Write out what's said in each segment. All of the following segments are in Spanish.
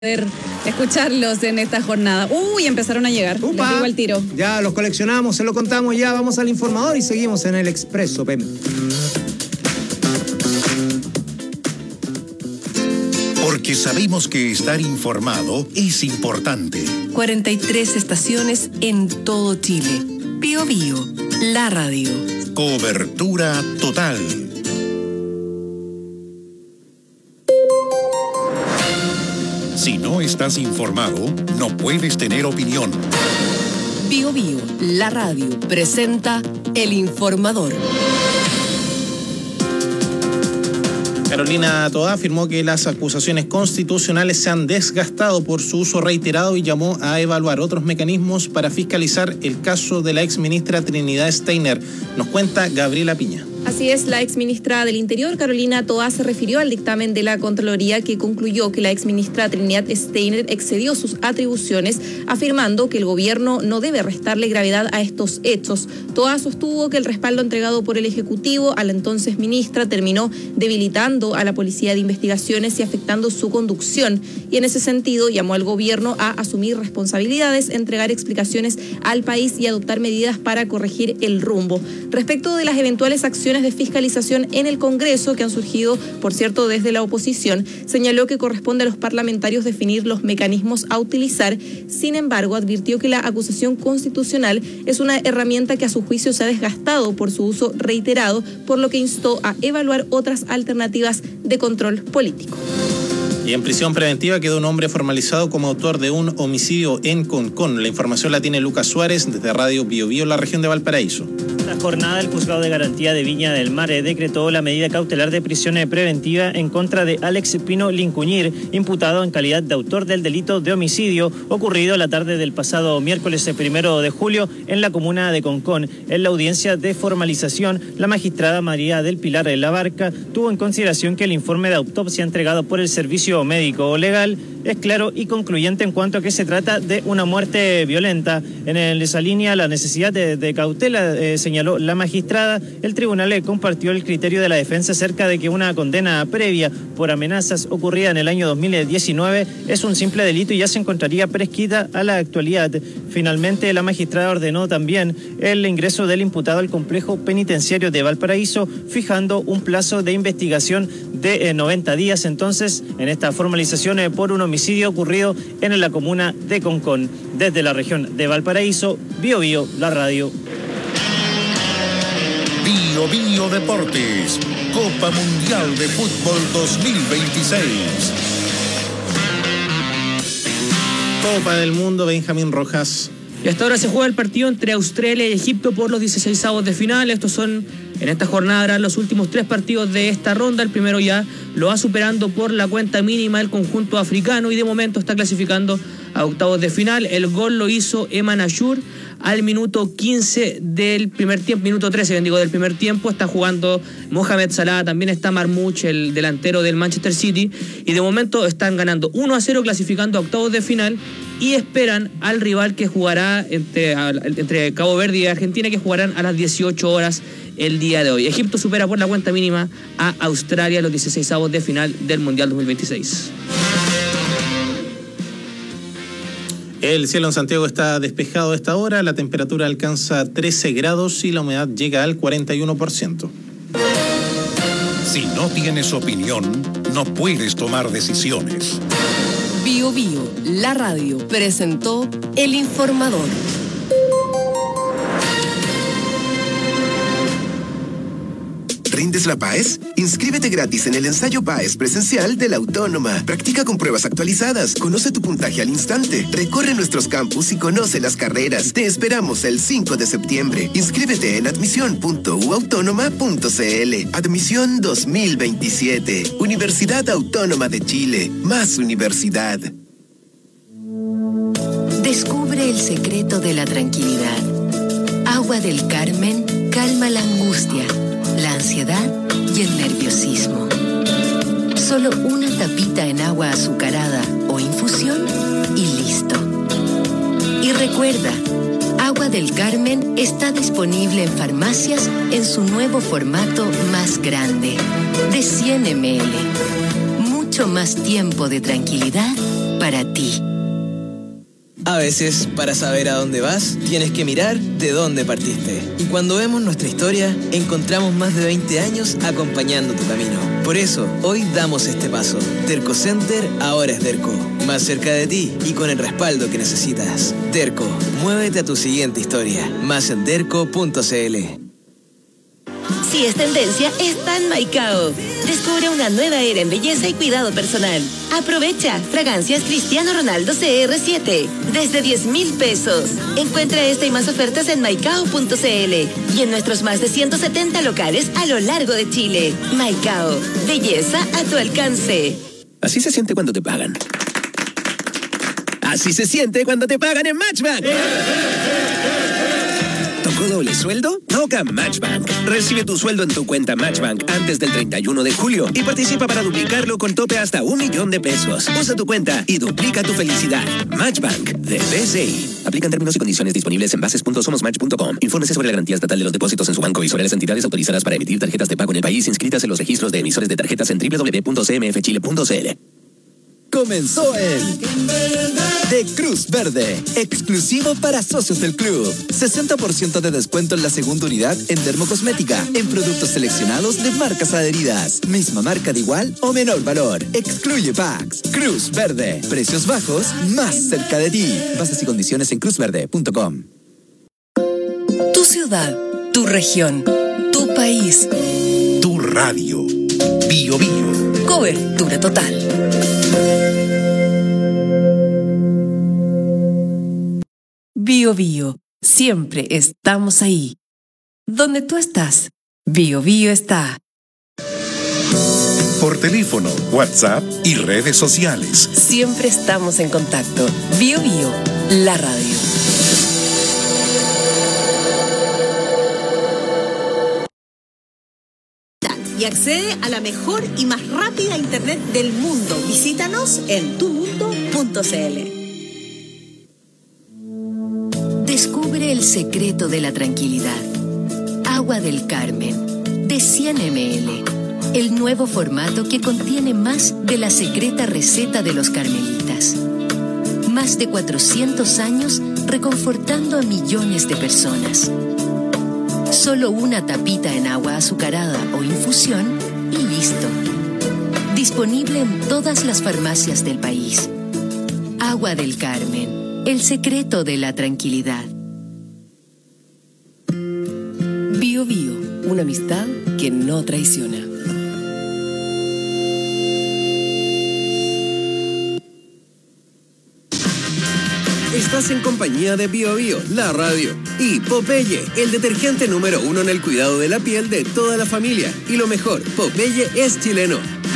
poder escucharlos en esta jornada. Uy, empezaron a llegar. ¡Upa! Les digo al tiro. Ya los coleccionamos, se lo contamos ya. Vamos al informador y seguimos en el Expreso, Pem. Porque sabemos que estar informado es importante. 43 estaciones en todo Chile. Bío Bío, la radio. Cobertura total. Si no estás informado, no puedes tener opinión. Bío Bío, la radio, presenta El Informador. Carolina Toá afirmó que las acusaciones constitucionales se han desgastado por su uso reiterado y llamó a evaluar otros mecanismos para fiscalizar el caso de la exministra Trinidad Steiner. Nos cuenta Gabriela Piña. Así es, la exministra del Interior, Carolina Toá, se refirió al dictamen de la Contraloría que concluyó que la exministra Trinidad Steiner excedió sus atribuciones, afirmando que el gobierno no debe restarle gravedad a estos hechos. Toá sostuvo que el respaldo entregado por el Ejecutivo a la entonces ministra terminó debilitando a la Policía de Investigaciones y afectando su conducción. Y en ese sentido llamó al gobierno a asumir responsabilidades, entregar explicaciones al país y adoptar medidas para corregir el rumbo. Respecto de las eventuales acciones de fiscalización en el Congreso que han surgido, por cierto, desde la oposición, señaló que corresponde a los parlamentarios definir los mecanismos a utilizar. Sin embargo, advirtió que la acusación constitucional es una herramienta que a su juicio se ha desgastado por su uso reiterado, por lo que instó a evaluar otras alternativas de control político. Y en prisión preventiva quedó un hombre formalizado como autor de un homicidio en Concón. La información la tiene Lucas Suárez desde Radio Bío Bío, la región de Valparaíso. Esta jornada, el Juzgado de Garantía de Viña del Mar decretó la medida cautelar de prisión preventiva en contra de Alex Pino Lincuñir, imputado en calidad de autor del delito de homicidio ocurrido la tarde del pasado miércoles 1 de julio en la comuna de Concón. En la audiencia de formalización, la magistrada María del Pilar Labarca tuvo en consideración que el informe de autopsia entregado por el Servicio Médico Legal es claro y concluyente en cuanto a que se trata de una muerte violenta. En esa línea, la necesidad de cautela, señaló la magistrada. El tribunal compartió el criterio de la defensa acerca de que una condena previa por amenazas ocurrida en el año 2019 es un simple delito y ya se encontraría prescrita a la actualidad. Finalmente, la magistrada ordenó también el ingreso del imputado al complejo penitenciario de Valparaíso, fijando un plazo de investigación de 90 días. Entonces, en esta formalización por un homicidio ocurrido en la comuna de Concón. Desde la región de Valparaíso, Bío Bío, la radio. Bío Bío Deportes, Copa Mundial de Fútbol 2026. Copa del Mundo, Benjamín Rojas. Y hasta ahora se juega el partido entre Australia y Egipto por los 16avos de final. Estos son, en esta jornada, los últimos 3 partidos de esta ronda. El primero ya lo va superando por la cuenta mínima el conjunto africano y de momento está clasificando a octavos de final. El gol lo hizo Eman Ashur al minuto 15 del primer tiempo, minuto 13, bien digo, del primer tiempo. Está jugando Mohamed Salah, también está Marmouch, el delantero del Manchester City, y de momento están ganando 1-0, clasificando a octavos de final, y esperan al rival que jugará entre Cabo Verde y Argentina, que jugarán a las 18 horas el día de hoy. Egipto supera por la cuenta mínima a Australia en los 16avos de final del Mundial 2026. El cielo en Santiago está despejado a esta hora, la temperatura alcanza 13 grados y la humedad llega al 41%. Si no tienes opinión, no puedes tomar decisiones. Bío Bío, la radio, presentó El Informador. ¿Rindes la PAES? Inscríbete gratis en el ensayo PAES presencial de la Autónoma. Practica con pruebas actualizadas, conoce tu puntaje al instante, recorre nuestros campus y conoce las carreras. Te esperamos el 5 de septiembre. Inscríbete en admisión.uautónoma.cl. Admisión 2027. Universidad Autónoma de Chile. Más universidad. Descubre el secreto de la tranquilidad. Agua del Carmen calma la angustia, la ansiedad y el nerviosismo. Solo una tapita en agua azucarada o infusión y listo. Y recuerda, Agua del Carmen está disponible en farmacias en su nuevo formato más grande, de 100 ml. Mucho más tiempo de tranquilidad para ti. A veces, para saber a dónde vas, tienes que mirar de dónde partiste. Y cuando vemos nuestra historia, encontramos más de 20 años acompañando tu camino. Por eso, hoy damos este paso. Derco Center ahora es Derco. Más cerca de ti y con el respaldo que necesitas. Derco, muévete a tu siguiente historia. Más en derco.cl. Si es tendencia, está en Maicao. Descubre una nueva era en belleza y cuidado personal. Aprovecha fragancias Cristiano Ronaldo CR7 desde 10,000 pesos. Encuentra esta y más ofertas en maicao.cl y en nuestros más de 170 locales a lo largo de Chile. Maicao, belleza a tu alcance. Así se siente cuando te pagan. Así se siente cuando te pagan en Matchbank. ¿Tocó doble sueldo? Toca Matchbank. Recibe tu sueldo en tu cuenta Matchbank antes del 31 de julio y participa para duplicarlo con tope hasta 1 millón de pesos. Usa tu cuenta y duplica tu felicidad. Matchbank de BCI. Aplican términos y condiciones disponibles en bases.somosmatch.com. Infórmese sobre la garantía estatal de los depósitos en su banco y sobre las entidades autorizadas para emitir tarjetas de pago en el país inscritas en los registros de emisores de tarjetas en www.cmfchile.cl. Comenzó el de Cruz Verde, exclusivo para socios del club. 60% de descuento en la segunda unidad en dermocosmética, en productos seleccionados de marcas adheridas. Misma marca de igual o menor valor. Excluye packs. Cruz Verde, precios bajos más cerca de ti. Bases y condiciones en cruzverde.com. Tu ciudad, tu región, tu país. Tu radio. Bio Bio. Cobertura total. Bio Bio, siempre estamos ahí. Donde tú estás, Bio Bio está. Por teléfono, WhatsApp y redes sociales. Siempre estamos en contacto. Bio Bio, la radio. Y accede a la mejor y más rápida internet del mundo. Visítanos en tumundo.cl. Descubre el secreto de la tranquilidad. Agua del Carmen, de 100 ml. El nuevo formato que contiene más de la secreta receta de los carmelitas. Más de 400 años reconfortando a millones de personas. Solo una tapita en agua azucarada o infusión y listo. Disponible en todas las farmacias del país. Agua del Carmen. El secreto de la tranquilidad. Bio Bio, una amistad que no traiciona. Estás en compañía de Bio Bio, la radio, y Popeye, el detergente número 1 en el cuidado de la piel de toda la familia. Y lo mejor, Popeye es chileno.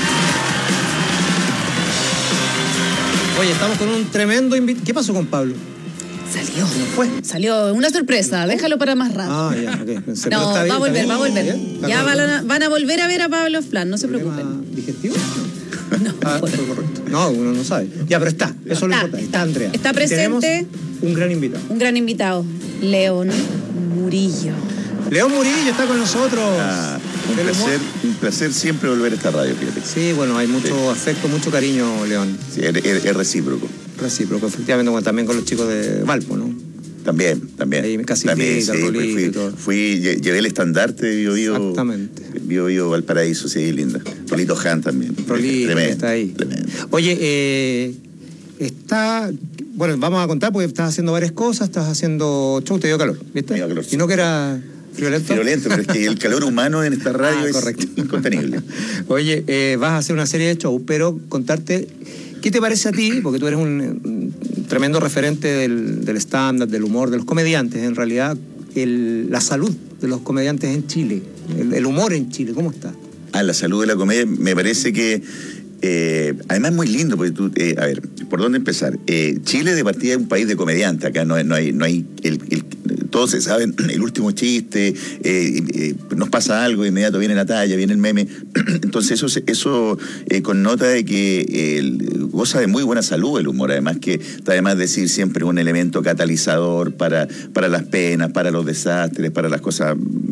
Oye, estamos con un tremendo invitado. ¿Qué pasó con Pablo? Salió. ¿No fue? Salió. Una sorpresa. Déjalo para más rato. Ah, ya, ok. No, va a volver, va a volver. ¿Bien? Ya van a volver a ver a Pablo Flan, no se preocupen. ¿Digestivo? No, fue correcto. No, uno no sabe. Ya, pero está. Eso es lo importante. Está Andrea. Está presente. Tenemos un gran invitado. Un gran invitado. León Murillo. León Murillo está con nosotros. Un placer siempre volver a esta radio, fíjate. Sí, bueno, hay mucho afecto, mucho cariño, León. Sí, es recíproco. Recíproco, efectivamente, bueno, también con los chicos de Valpo, ¿no? También. Ahí casi también, pica, llevé el estandarte de Bio Bio. Exactamente. Bio Bio Valparaíso, sí, linda. Rolito Han también. Rolito, está ahí. Tremendo. Oye, bueno, vamos a contar porque estás haciendo varias cosas, estás haciendo show, te dio calor, ¿viste? Me dio calor. Y no que era friolento, pero es que el calor humano en esta radio es incontenible. Oye, vas a hacer una serie de shows, pero contarte, ¿qué te parece a ti? Porque tú eres un tremendo referente del stand-up, del humor, de los comediantes, en realidad, la salud de los comediantes en Chile, el humor en Chile, ¿cómo está? La salud de la comedia, me parece que además es muy lindo, porque tú, a ver, ¿por dónde empezar? Chile de partida es un país de comediantes, acá no hay todos se saben el último chiste, nos pasa algo, de inmediato viene la talla, viene el meme, entonces eso connota de que goza de muy buena salud el humor, además que está de más decir siempre un elemento catalizador para las penas, para los desastres, para las cosas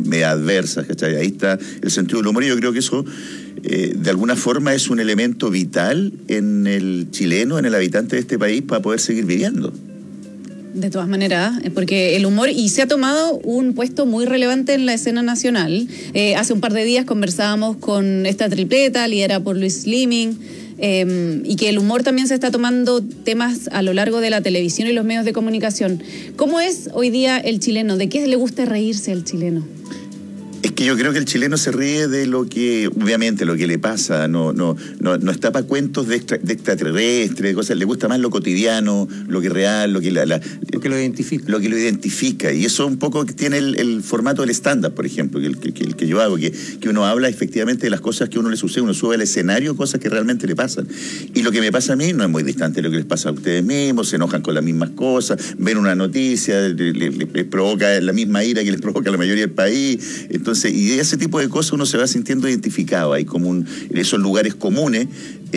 medio adversas, ¿cachai? Ahí está el sentido del humor, y yo creo que eso de alguna forma es un elemento vital en el chileno, en el habitante de este país, para poder seguir viviendo. De todas maneras, porque el humor, y se ha tomado un puesto muy relevante en la escena nacional. Hace un par de días conversábamos con esta tripleta, liderada por Luis Slimming, y que el humor también se está tomando temas a lo largo de la televisión y los medios de comunicación. ¿Cómo es hoy día el chileno? ¿De qué le gusta reírse al chileno? Es que yo creo que el chileno se ríe de lo que, obviamente, lo que le pasa, no está para cuentos de extraterrestres, de cosas, le gusta más lo cotidiano, lo que es real, lo que lo identifica. Lo que lo identifica, y eso un poco tiene el formato del stand-up, por ejemplo, que yo hago, que uno habla efectivamente de las cosas que a uno le sucede, uno sube al escenario cosas que realmente le pasan. Y lo que me pasa a mí no es muy distante de lo que les pasa a ustedes mismos, se enojan con las mismas cosas, ven una noticia, les provoca la misma ira que les provoca a la mayoría del país. Entonces, y de ese tipo de cosas uno se va sintiendo identificado. Hay como esos lugares comunes,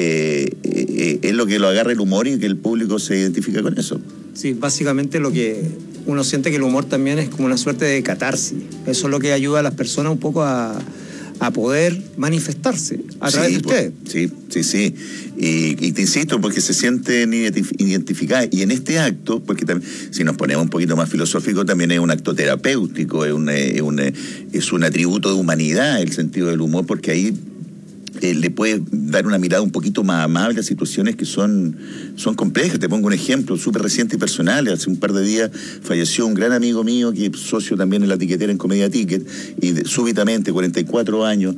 es lo que lo agarra el humor y que el público se identifica con eso. Sí, básicamente lo que uno siente que el humor también es como una suerte de catarsis. Eso es lo que ayuda a las personas un poco a poder manifestarse a través de ustedes. Sí. Y te insisto, porque se sienten identificadas. Y en este acto, porque también, si nos ponemos un poquito más filosófico, también es un acto terapéutico, es un atributo de humanidad el sentido del humor, porque ahí le puede dar una mirada un poquito más amable a situaciones que son complejas. Te pongo un ejemplo súper reciente y personal. Hace un par de días falleció un gran amigo mío, que es socio también en la tiquetera en Comedia Ticket, y súbitamente, 44 años,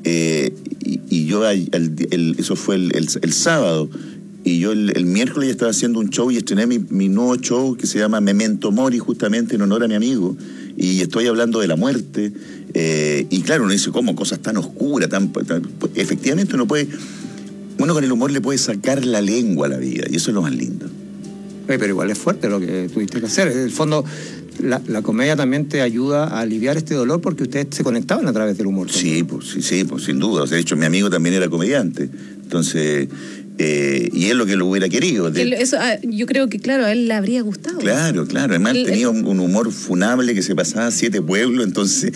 y yo, eso fue el sábado, y yo el miércoles ya estaba haciendo un show y estrené mi nuevo show que se llama Memento Mori, justamente en honor a mi amigo, y estoy hablando de la muerte. Y claro, uno dice, ¿cómo? Cosas tan oscuras, efectivamente uno con el humor le puede sacar la lengua a la vida, y eso es lo más lindo. Pero igual es fuerte lo que tuviste que hacer. En el fondo, la comedia también te ayuda a aliviar este dolor, porque ustedes se conectaban a través del humor. Sí, pues sin duda. De hecho, mi amigo también era comediante. Entonces, y es lo que lo hubiera querido. Yo creo que, claro, a él le habría gustado. Claro. Además, tenía un humor funable que se pasaba a 7 pueblos, entonces,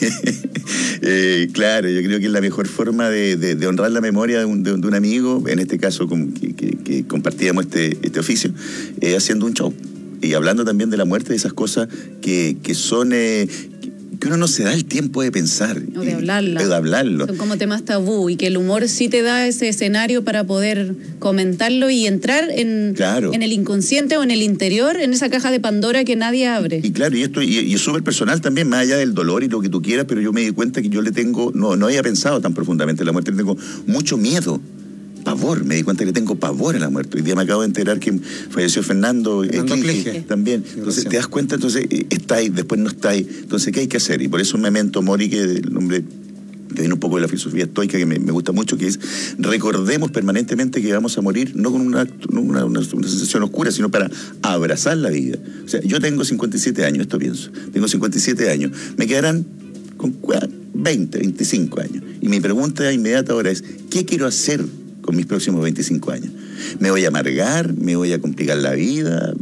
claro, yo creo que es la mejor forma de honrar la memoria de un amigo, en este caso que compartíamos este oficio, haciendo un show. Y hablando también de la muerte, de esas cosas que son... que uno no se da el tiempo de pensar. O de hablarlo. Son como temas tabú, y que el humor sí te da ese escenario para poder comentarlo y entrar en el inconsciente o en el interior, en esa caja de Pandora que nadie abre. Y claro, y es súper personal también, más allá del dolor y lo que tú quieras, pero yo me di cuenta que yo le tengo, no había pensado tan profundamente en la muerte, le tengo mucho miedo. Pavor, me di cuenta que tengo pavor a la muerte. Hoy día me acabo de enterar que falleció Fernando Clige también. Entonces te das cuenta, entonces está ahí, después no está ahí. Entonces, ¿qué hay que hacer? Y por eso Memento Mori, que es el nombre que viene un poco de la filosofía estoica, que me gusta mucho, que es: recordemos permanentemente que vamos a morir, no con una sensación oscura, sino para abrazar la vida. O sea, yo tengo 57 años, esto pienso. Tengo 57 años. Me quedarán con 20, 25 años. Y mi pregunta inmediata ahora es: ¿qué quiero hacer con mis próximos 25 años? ¿Me voy a amargar? ¿Me voy a complicar la vida?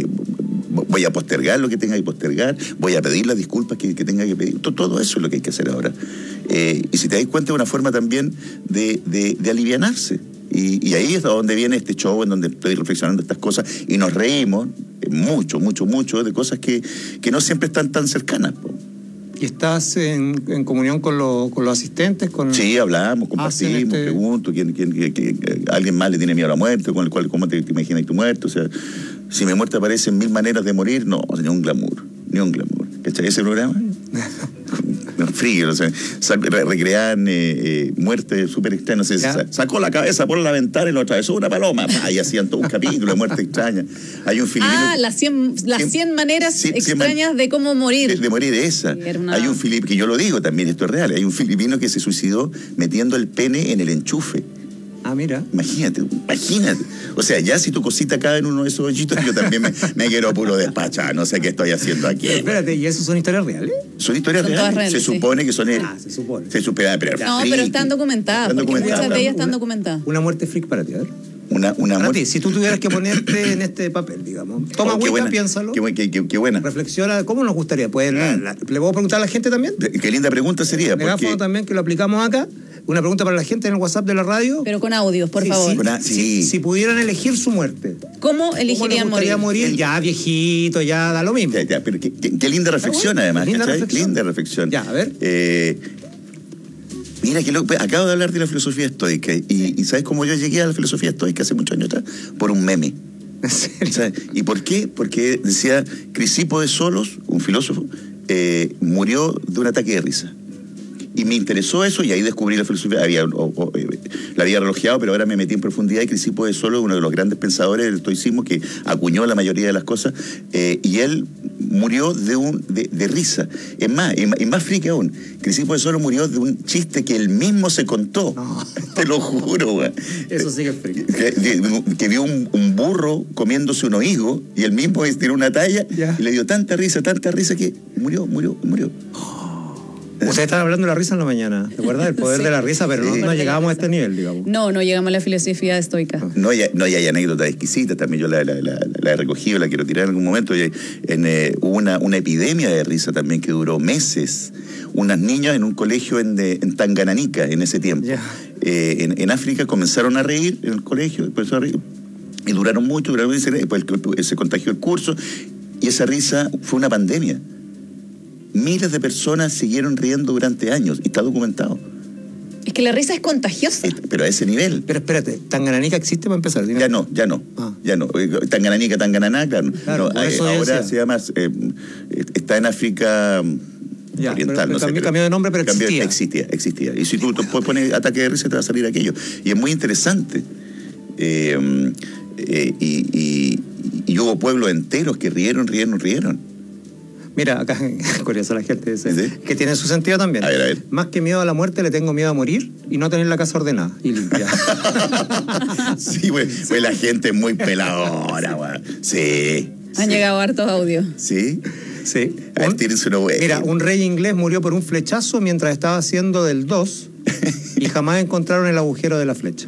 ¿Voy a postergar lo que tenga que postergar? ¿Voy a pedir las disculpas que tenga que pedir? Todo eso es lo que hay que hacer ahora. Y si te das cuenta, es una forma también de alivianarse. Y ahí es donde viene este show, en donde estoy reflexionando estas cosas y nos reímos mucho de cosas que no siempre están tan cercanas. ¿Y estás en comunión con los asistentes? Sí, hablamos, compartimos, pregunto quién alguien más le tiene miedo a la muerte, cómo te imaginas tu muerte. O sea, si mi muerte aparece en 1000 maneras de morir, no, ni un glamour. ¿Cachai ese programa? Frío, o sea, recrean muertes súper extrañas. Sacó la cabeza por la ventana y lo atravesó una paloma. Y hacían todo un capítulo de muerte extraña. Hay un filipino. Las 100 maneras extrañas de cómo morir. De morir esa. Hay un filipino, que yo lo digo también, esto es real. Hay un filipino que se suicidó metiendo el pene en el enchufe. Ah, mira. Imagínate. O sea, ya si tu cosita cae en uno de esos hoyitos, yo también me quiero puro despachar. No sé qué estoy haciendo aquí. Pero espérate, ¿y eso son historias reales? Son historias reales. Se supone que son... se supone. Se supone. Pero están documentadas. Muchas de ellas están documentadas. Una muerte freak para ti, a ver. Para ti, si tú tuvieras que ponerte en este papel, digamos. Toma agüita, piénsalo. Qué buena. Reflexiona, ¿cómo nos gustaría? Pues, ¿le puedo preguntar a la gente también? Qué linda pregunta sería. Megáfono también, que lo aplicamos acá. Una pregunta para la gente en el WhatsApp de la radio. Pero con audios, por favor. Si pudieran elegir su muerte. ¿Cómo elegirían morir? Ya viejito, ya da lo mismo. Pero qué linda reflexión, además. Linda reflexión. Ya, a ver. Mira, acabo de hablar de la filosofía estoica. Y ¿sabes cómo yo llegué a la filosofía estoica hace muchos años atrás? Por un meme. ¿Sabes? ¿Y por qué? Porque decía, Crisipo de Solos, un filósofo, murió de un ataque de risa. Y me interesó eso y ahí descubrí la filosofía. La había relojeado, pero ahora me metí en profundidad y Crisipo de Solos, uno de los grandes pensadores del estoicismo que acuñó la mayoría de las cosas, y él murió de risa. Es más friki aún. Crisipo de Solos murió de un chiste que él mismo se contó. No. Te lo juro, güey. Eso sí que es friki. Que vio un burro comiéndose unos higos y él mismo tiró una talla y le dio tanta risa que murió. Ustedes estaban hablando de la risa en la mañana, ¿te acuerdas? El poder de la risa, pero no llegábamos a este nivel, digamos. No llegamos a la filosofía estoica. No hay anécdotas exquisitas, también yo la he recogido, la quiero tirar en algún momento. Hubo una epidemia de risa también que duró meses. Unas niñas en un colegio en Tanganyika en ese tiempo. En África comenzaron a reír en el colegio, y duraron mucho, después se contagió el curso, y esa risa fue una pandemia. Miles de personas siguieron riendo durante años y está documentado. Es que la risa es contagiosa. Pero a ese nivel. Pero espérate, ¿Tanganyika existe para empezar? Ya no. Tanganyika, claro. Ahora se llama, está en África oriental. Pero cambió de nombre, pero existía. Y si tú pones ataque de risa te va a salir aquello. Y es muy interesante. Y hubo pueblos enteros que rieron. Mira, acá curioso la gente dice, que tiene su sentido también. A ver. Más que miedo a la muerte, le tengo miedo a morir y no tener la casa ordenada y limpia. Sí, güey, la gente es muy peladora, güey. Sí. Han llegado hartos audios. Sí. A ver, tírense una güey. Mira, un rey inglés murió por un flechazo mientras estaba haciendo del 2 y jamás encontraron el agujero de la flecha.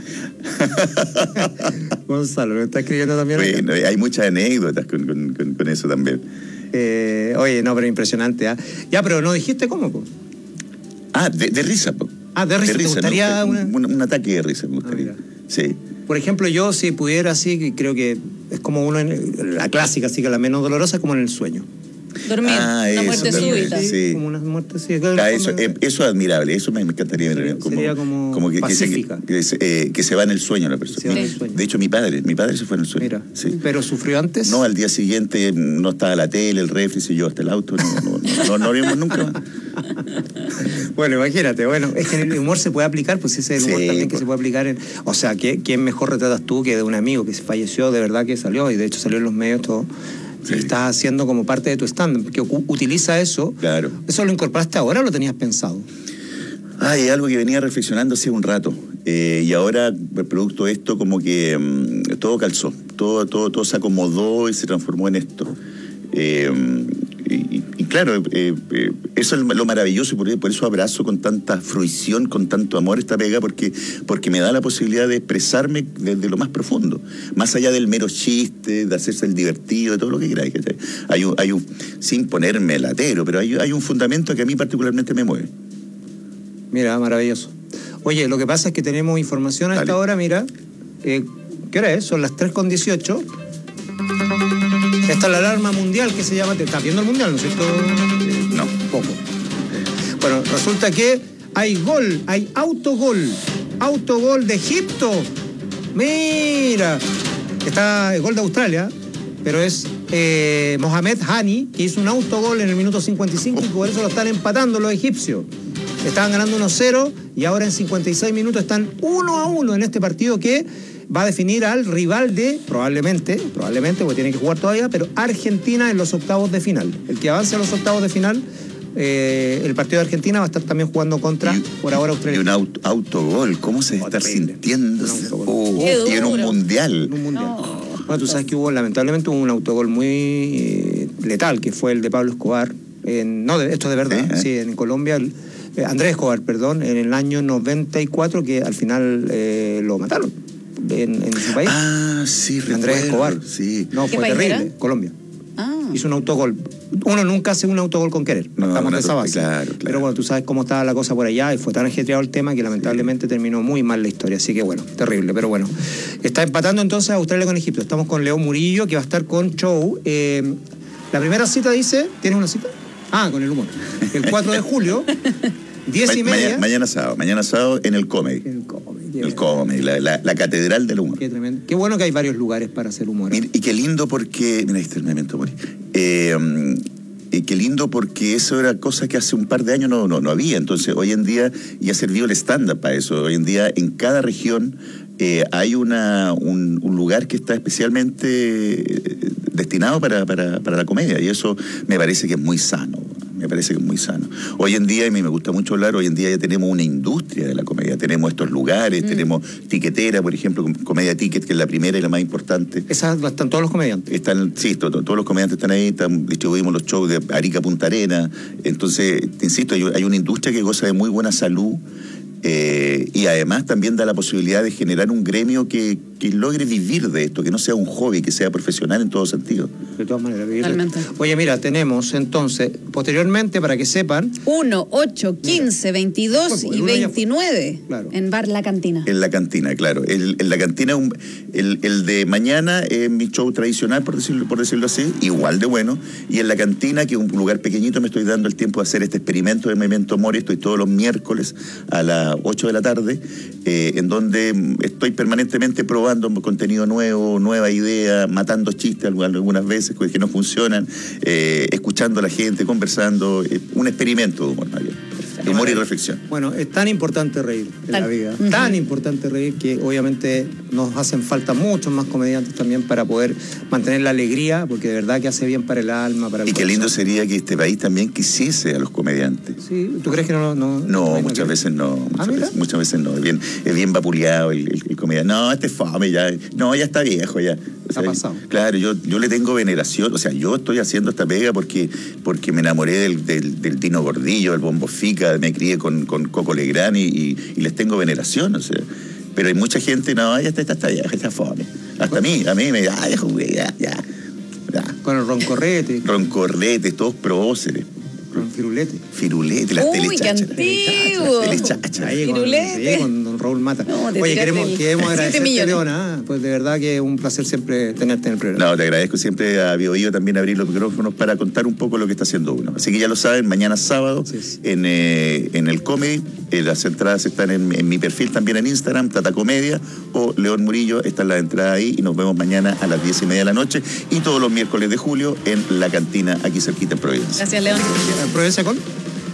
Gonzalo, ¿me está escribiendo también? Bueno, hay muchas anécdotas con eso también. Oye, no, pero impresionante, ¿ah? Ya, pero no dijiste cómo, po. De risa, po. De risa. ¿Te gustaría un ataque de risa? Me gustaría. Sí. Por ejemplo, yo si pudiera así, creo que es como la clásica, así que la menos dolorosa es como en el sueño. Dormir, una muerte súbita. Sí. Como una muerte eso es admirable, eso me encantaría ver. Sería como que pacífica. Que se va en el sueño la persona. De hecho, mi padre se fue en el sueño. Mira, sí. ¿Pero sufrió antes? No, al día siguiente no estaba la tele, el refri, si yo hasta el auto, no vimos nunca más. Bueno, imagínate, es que en el humor se puede aplicar, pues ese es el humor también que se puede aplicar en... O sea, ¿quién mejor retratas tú que de un amigo que falleció, de verdad que salió, y de hecho salió en los medios todo... Sí. Estás haciendo como parte de tu stand-up, que utiliza eso. Claro. ¿Eso lo incorporaste ahora o lo tenías pensado? Es algo que venía reflexionando hace un rato. Y ahora, producto de esto, como que todo calzó. Todo se acomodó y se transformó en esto. Y claro, eso es lo maravilloso, y por eso abrazo con tanta fruición, con tanto amor esta pega, porque me da la posibilidad de expresarme desde lo más profundo, más allá del mero chiste, de hacerse el divertido, de todo lo que queráis. Hay un, sin ponerme latero, pero hay un fundamento que a mí particularmente me mueve. Mira, maravilloso. Oye, lo que pasa es que tenemos información a esta hora, mira. ¿Qué hora es? Son las 3:18. Esta es la alarma mundial que se llama... ¿Estás viendo el mundial, no es cierto? No. Poco. Bueno, resulta que hay autogol de Egipto. Mira. Está el gol de Australia, pero es Mohamed Hani, que hizo un autogol en el minuto 55 y por eso lo están empatando los egipcios. Estaban ganando 1-0 y ahora en 56 minutos están 1-1 en este partido que va a definir al rival de, probablemente, porque tiene que jugar todavía, pero Argentina en los octavos de final. El que avance a los octavos de final, el partido de Argentina va a estar también jugando contra, por ahora, Australia. Y un autogol, ¿cómo se está sintiendo? Y en un mundial. Bueno, tú sabes que lamentablemente hubo un autogol muy letal, que fue el de Pablo Escobar. Esto de verdad, sí, en Colombia... Andrés Escobar, perdón, en el año 94, que al final lo mataron. en su país. Ah, sí, Andrés Escobar. Sí. No, ¿Qué fue país terrible. era? Colombia. Ah. Hizo un autogol. Uno nunca hace un autogol con querer. No, estamos de esa base. Claro. Pero bueno, tú sabes cómo estaba la cosa por allá y fue tan ajetreado el tema que lamentablemente terminó muy mal la historia. Así que bueno, terrible. Pero bueno, está empatando entonces Australia con Egipto. Estamos con León Murillo, que va a estar con Chou. La primera cita dice... ¿Tienes una cita? Ah, con el humor. El 4 de julio, 10:30. Mañana sábado en el Comedy. El Comedy, la catedral del humor. Qué tremendo. Qué bueno que hay varios lugares para hacer humor. Y qué lindo porque... Mira, ahí está el memento, Mori. Qué lindo porque eso era cosa que hace un par de años no había. Entonces, hoy en día ya ha servido el estándar para eso. Hoy en día, en cada región hay un lugar que está especialmente destinado para la comedia. Y eso me parece que es muy sano. Hoy en día, y a mí me gusta mucho hablar, hoy en día ya tenemos una industria de la comedia. Tenemos estos lugares, tenemos Tiquetera, por ejemplo, Comedia Ticket, que es la primera y la más importante. ¿Esas están todos los comediantes? Sí, todos los comediantes están ahí, distribuimos los shows de Arica a Punta Arenas. Entonces, te insisto, hay una industria que goza de muy buena salud. Y además también da la posibilidad de generar un gremio que logre vivir de esto, que no sea un hobby, que sea profesional en todo sentido. De todas maneras, realmente. Oye, mira, tenemos entonces, posteriormente, para que sepan... 1, 8, 15, 22 y 29 claro. En Bar La Cantina. En La Cantina, claro. En La Cantina, el de mañana es mi show tradicional, por decirlo así, igual de bueno. Y en La Cantina, que es un lugar pequeñito, me estoy dando el tiempo de hacer este experimento de Memento Mori. Estoy todos los miércoles a las 8 de la tarde, en donde estoy permanentemente probando contenido nuevo, nueva idea, matando chistes algunas veces que no funcionan, escuchando a la gente, conversando, un experimento de humor, de humor y reflexión. Bueno, es tan importante reír en la vida, tan importante reír que obviamente nos hacen falta muchos más comediantes también para poder mantener la alegría, porque de verdad que hace bien para el alma, para el Y corazón. qué lindo sería que este país también quisiese a los comediantes. Sí, ¿tú crees que no? No, muchas veces no. Muchas veces no. Es bien vapuleado el comediante. No, este es fome ya. No, ya está viejo ya. O sea, ha pasado. Claro, yo le tengo veneración. O sea, yo estoy haciendo esta pega porque me enamoré del Tino Gordillo, del Bombo Fica, me crié con Coco Legrand y les tengo veneración, o sea. Pero hay mucha gente, no, ya está vieja, está fome. Hasta a mí me da, ya jugué, ya. Con el roncorrete. Roncorrete, todos próceres. Con firulete. Firulete, las telechachas. Telechachas. Ahí con don Raúl Mata. No, oye, queremos agradecerte, Leona. Pues de verdad que es un placer siempre tenerte en el programa. No, te agradezco siempre a BioBio también abrir los micrófonos para contar un poco lo que está haciendo uno. Así que ya lo saben, mañana sábado en el Comedy. Las entradas están en mi perfil también en Instagram, Tata Comedia o León Murillo. Están las entradas ahí y nos vemos mañana a las 10:30 de la noche y todos los miércoles de julio en La Cantina, aquí cerquita en Providencia. Gracias, León. ¿Providencia con?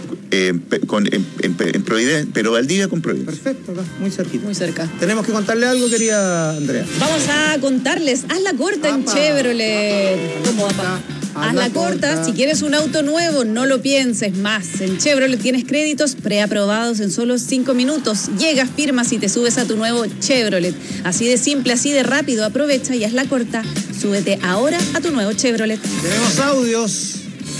En Providencia, pero Valdivia con Providencia. Perfecto, acá, muy cerquita. Muy cerca. Tenemos que contarle algo, querida Andrea. Vamos a contarles, haz la corta en Chevrolet. ¿Cómo va? Haz la corta, si quieres un auto nuevo, no lo pienses más. En Chevrolet tienes créditos preaprobados en solo 5 minutos. Llegas, firmas y te subes a tu nuevo Chevrolet. Así de simple, así de rápido. Aprovecha y haz la corta. Súbete ahora a tu nuevo Chevrolet. Tenemos audios.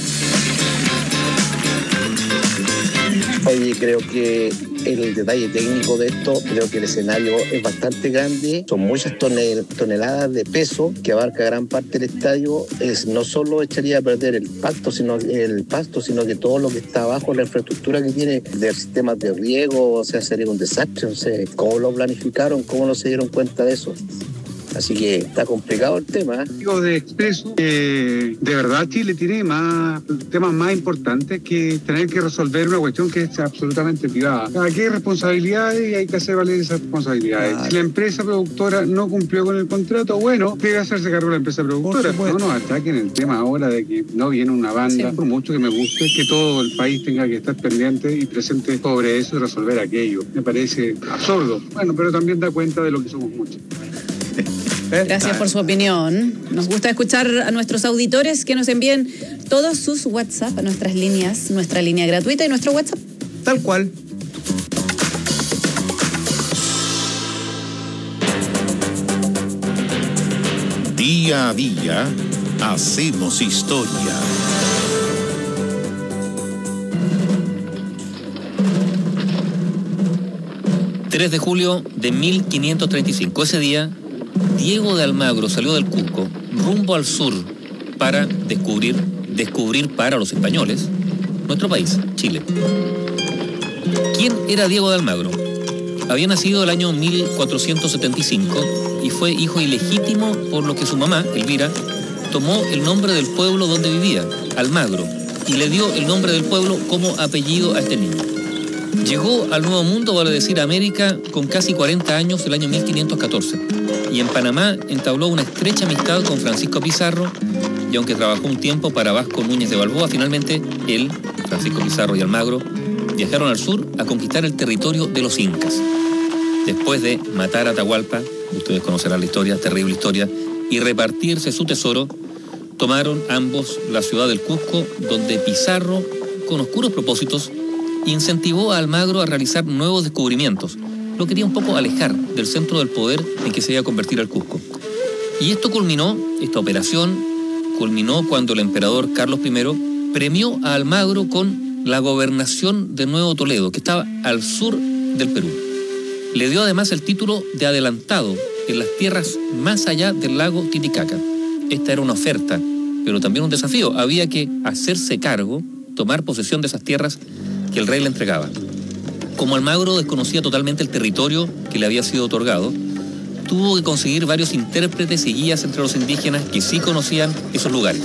Oye, creo que el detalle técnico de esto, creo que el escenario es bastante grande, son muchas toneladas de peso que abarca gran parte del estadio. No solo echaría a perder el pasto, sino que todo lo que está abajo, la infraestructura que tiene del sistema de riego, o sea, sería un desastre. No sé cómo lo planificaron, cómo no se dieron cuenta de eso. Así que está complicado el tema. Digo de Expreso, de verdad Chile tiene temas más importantes que tener que resolver una cuestión que es absolutamente privada. Aquí hay responsabilidades y hay que hacer valer esas responsabilidades. Si la empresa productora no cumplió con el contrato, bueno, debe hacerse cargo la empresa productora. No nos ataquen el tema ahora de que no viene una banda. Sí. Por mucho que me guste, que todo el país tenga que estar pendiente y presente sobre eso y resolver aquello. Me parece absurdo. Bueno, pero también da cuenta de lo que somos muchos. Gracias por su opinión. Nos gusta escuchar a nuestros auditores que nos envíen todos sus WhatsApp a nuestras líneas, nuestra línea gratuita y nuestro WhatsApp. Tal cual. Día a día hacemos historia. 3 de julio de 1535. Ese día, Diego de Almagro salió del Cusco rumbo al sur para descubrir para los españoles nuestro país, Chile. ¿Quién era Diego de Almagro? Había nacido el año 1475 y fue hijo ilegítimo, por lo que su mamá, Elvira, tomó el nombre del pueblo donde vivía, Almagro, y le dio el nombre del pueblo como apellido a este niño. Llegó al Nuevo Mundo, vale decir América, con casi 40 años el año 1514. Y en Panamá entabló una estrecha amistad con Francisco Pizarro, y aunque trabajó un tiempo para Vasco Núñez de Balboa, finalmente él, Francisco Pizarro y Almagro, viajaron al sur a conquistar el territorio de los incas. Después de matar a Atahualpa, ustedes conocerán la historia, terrible historia, y repartirse su tesoro, tomaron ambos la ciudad del Cusco, donde Pizarro, con oscuros propósitos, incentivó a Almagro a realizar nuevos descubrimientos. Lo quería un poco alejar del centro del poder en que se iba a convertir el Cusco. Y esta operación culminó cuando el emperador Carlos I premió a Almagro con la gobernación de Nuevo Toledo, que estaba al sur del Perú. Le dio además el título de adelantado en las tierras más allá del lago Titicaca. Esta era una oferta, pero también un desafío. Había que hacerse cargo, tomar posesión de esas tierras que el rey le entregaba. Como Almagro desconocía totalmente el territorio que le había sido otorgado, tuvo que conseguir varios intérpretes y guías entre los indígenas que sí conocían esos lugares.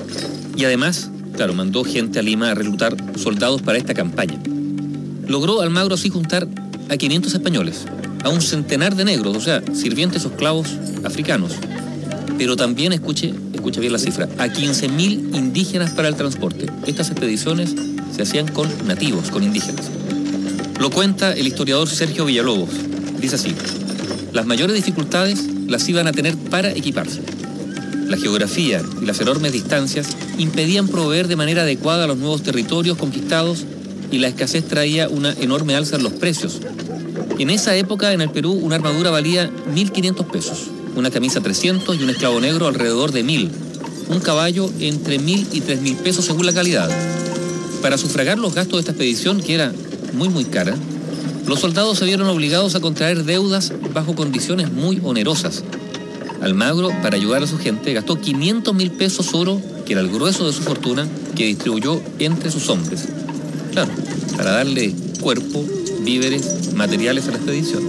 Y además, claro, mandó gente a Lima a reclutar soldados para esta campaña. Logró Almagro así juntar a 500 españoles, a un centenar de negros, o sea, sirvientes o esclavos africanos. Pero también, escuche bien la cifra, a 15.000 indígenas para el transporte. Estas expediciones se hacían con nativos, con indígenas. Lo cuenta el historiador Sergio Villalobos. Dice así: las mayores dificultades las iban a tener para equiparse. La geografía y las enormes distancias impedían proveer de manera adecuada a los nuevos territorios conquistados, y la escasez traía una enorme alza en los precios. En esa época, en el Perú, una armadura valía 1.500 pesos, una camisa 300 y un esclavo negro alrededor de 1.000, un caballo entre 1.000 y 3.000 pesos según la calidad. Para sufragar los gastos de esta expedición, que era muy cara, los soldados se vieron obligados a contraer deudas bajo condiciones muy onerosas. Almagro, para ayudar a su gente, gastó 500.000 pesos oro, que era el grueso de su fortuna, que distribuyó entre sus hombres. Claro, para darle cuerpo, víveres, materiales a la expedición.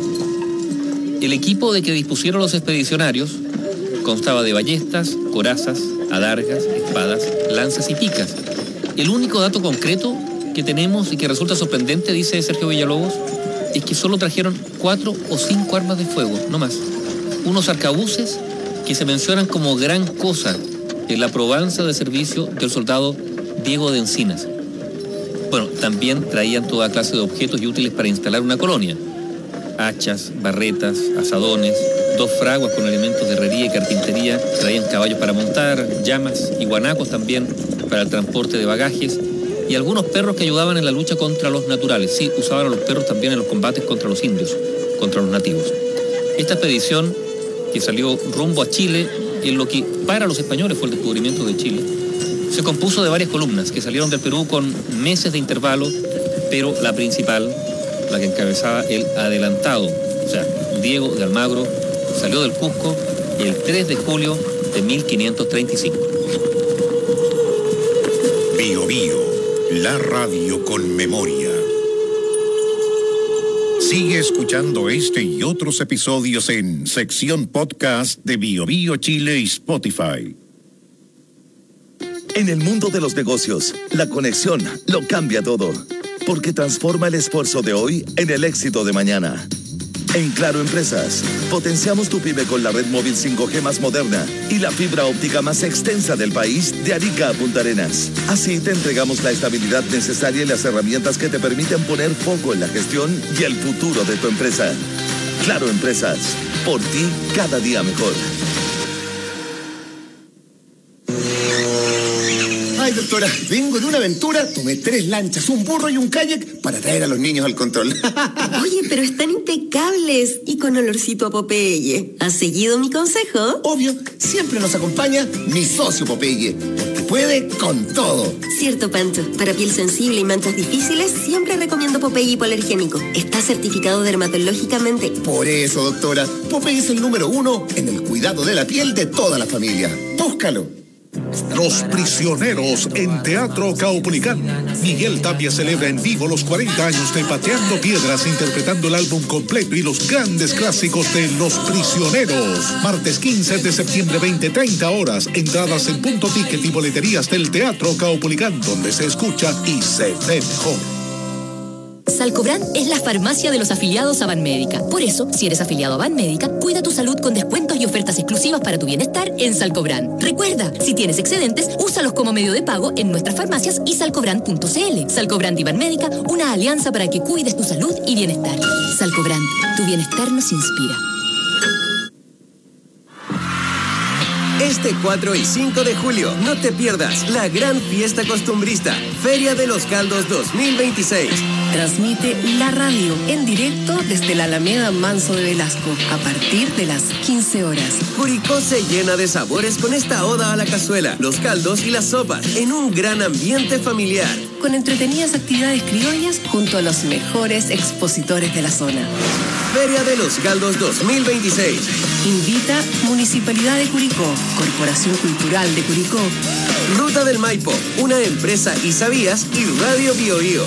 El equipo de que dispusieron los expedicionarios constaba de ballestas, corazas, adargas, espadas, lanzas y picas. El único dato concreto que tenemos y que resulta sorprendente, dice Sergio Villalobos, es que solo trajeron 4 o 5 armas de fuego, no más. Unos arcabuces que se mencionan como gran cosa en la probanza de servicio del soldado Diego de Encinas. Bueno, también traían toda clase de objetos y útiles para instalar una colonia. Hachas, barretas, azadones, 2 fraguas con elementos de herrería y carpintería, traían caballos para montar, llamas y guanacos también para el transporte de bagajes, y algunos perros que ayudaban en la lucha contra los naturales. Sí, usaban a los perros también en los combates contra los indios, contra los nativos. Esta expedición, que salió rumbo a Chile, en lo que para los españoles fue el descubrimiento de Chile, se compuso de varias columnas que salieron del Perú con meses de intervalo, pero la principal, la que encabezaba el adelantado, o sea, Diego de Almagro, salió del Cusco el 3 de julio de 1535. Bío Bío, la radio con memoria. Sigue escuchando este y otros episodios en sección podcast de Bío Bío Chile y Spotify. En el mundo de los negocios, la conexión lo cambia todo, porque transforma el esfuerzo de hoy en el éxito de mañana. En Claro Empresas, potenciamos tu pyme con la red móvil 5G más moderna y la fibra óptica más extensa del país, de Arica a Punta Arenas. Así te entregamos la estabilidad necesaria y las herramientas que te permiten poner foco en la gestión y el futuro de tu empresa. Claro Empresas, por ti cada día mejor. Ay, doctora, vengo de una aventura, tomé 3 lanchas, un burro y un kayak para traer a los niños al control. Oye, pero están impecables y con olorcito a Popeye. ¿Has seguido mi consejo? Obvio, siempre nos acompaña mi socio Popeye, porque puede con todo. Cierto, Pancho. Para piel sensible y manchas difíciles, siempre recomiendo Popeye hipoalergénico. Está certificado dermatológicamente. Por eso, doctora, Popeye es el número 1 en el cuidado de la piel de toda la familia. Búscalo. Los Prisioneros en Teatro Caupolicán. Miguel Tapia celebra en vivo los 40 años de Pateando Piedras, interpretando el álbum completo y los grandes clásicos de Los Prisioneros. Martes 15 de septiembre, 20:30 horas. Entradas en Punto Ticket y boleterías del Teatro Caupolicán, donde se escucha y se ve mejor. Salcobran es la farmacia de los afiliados a Banmédica. Por eso, si eres afiliado a Banmédica, cuida tu salud con descuentos y ofertas exclusivas para tu bienestar en Salcobran. Recuerda, si tienes excedentes, úsalos como medio de pago en nuestras farmacias y salcobran.cl. Salcobran y Banmédica, una alianza para que cuides tu salud y bienestar. Salcobran, tu bienestar nos inspira. Este 4 y 5 de julio, no te pierdas la gran fiesta costumbrista, Feria de los Caldos 2026. Transmite la radio en directo desde la Alameda Manso de Velasco a partir de las 15 horas. Curicó se llena de sabores con esta oda a la cazuela, los caldos y las sopas en un gran ambiente familiar. Con entretenidas actividades criollas junto a los mejores expositores de la zona. Feria de los Caldos 2026. Invita Municipalidad de Curicó, Corporación Cultural de Curicó, Ruta del Maipo, una empresa Isavías y Radio Biobío.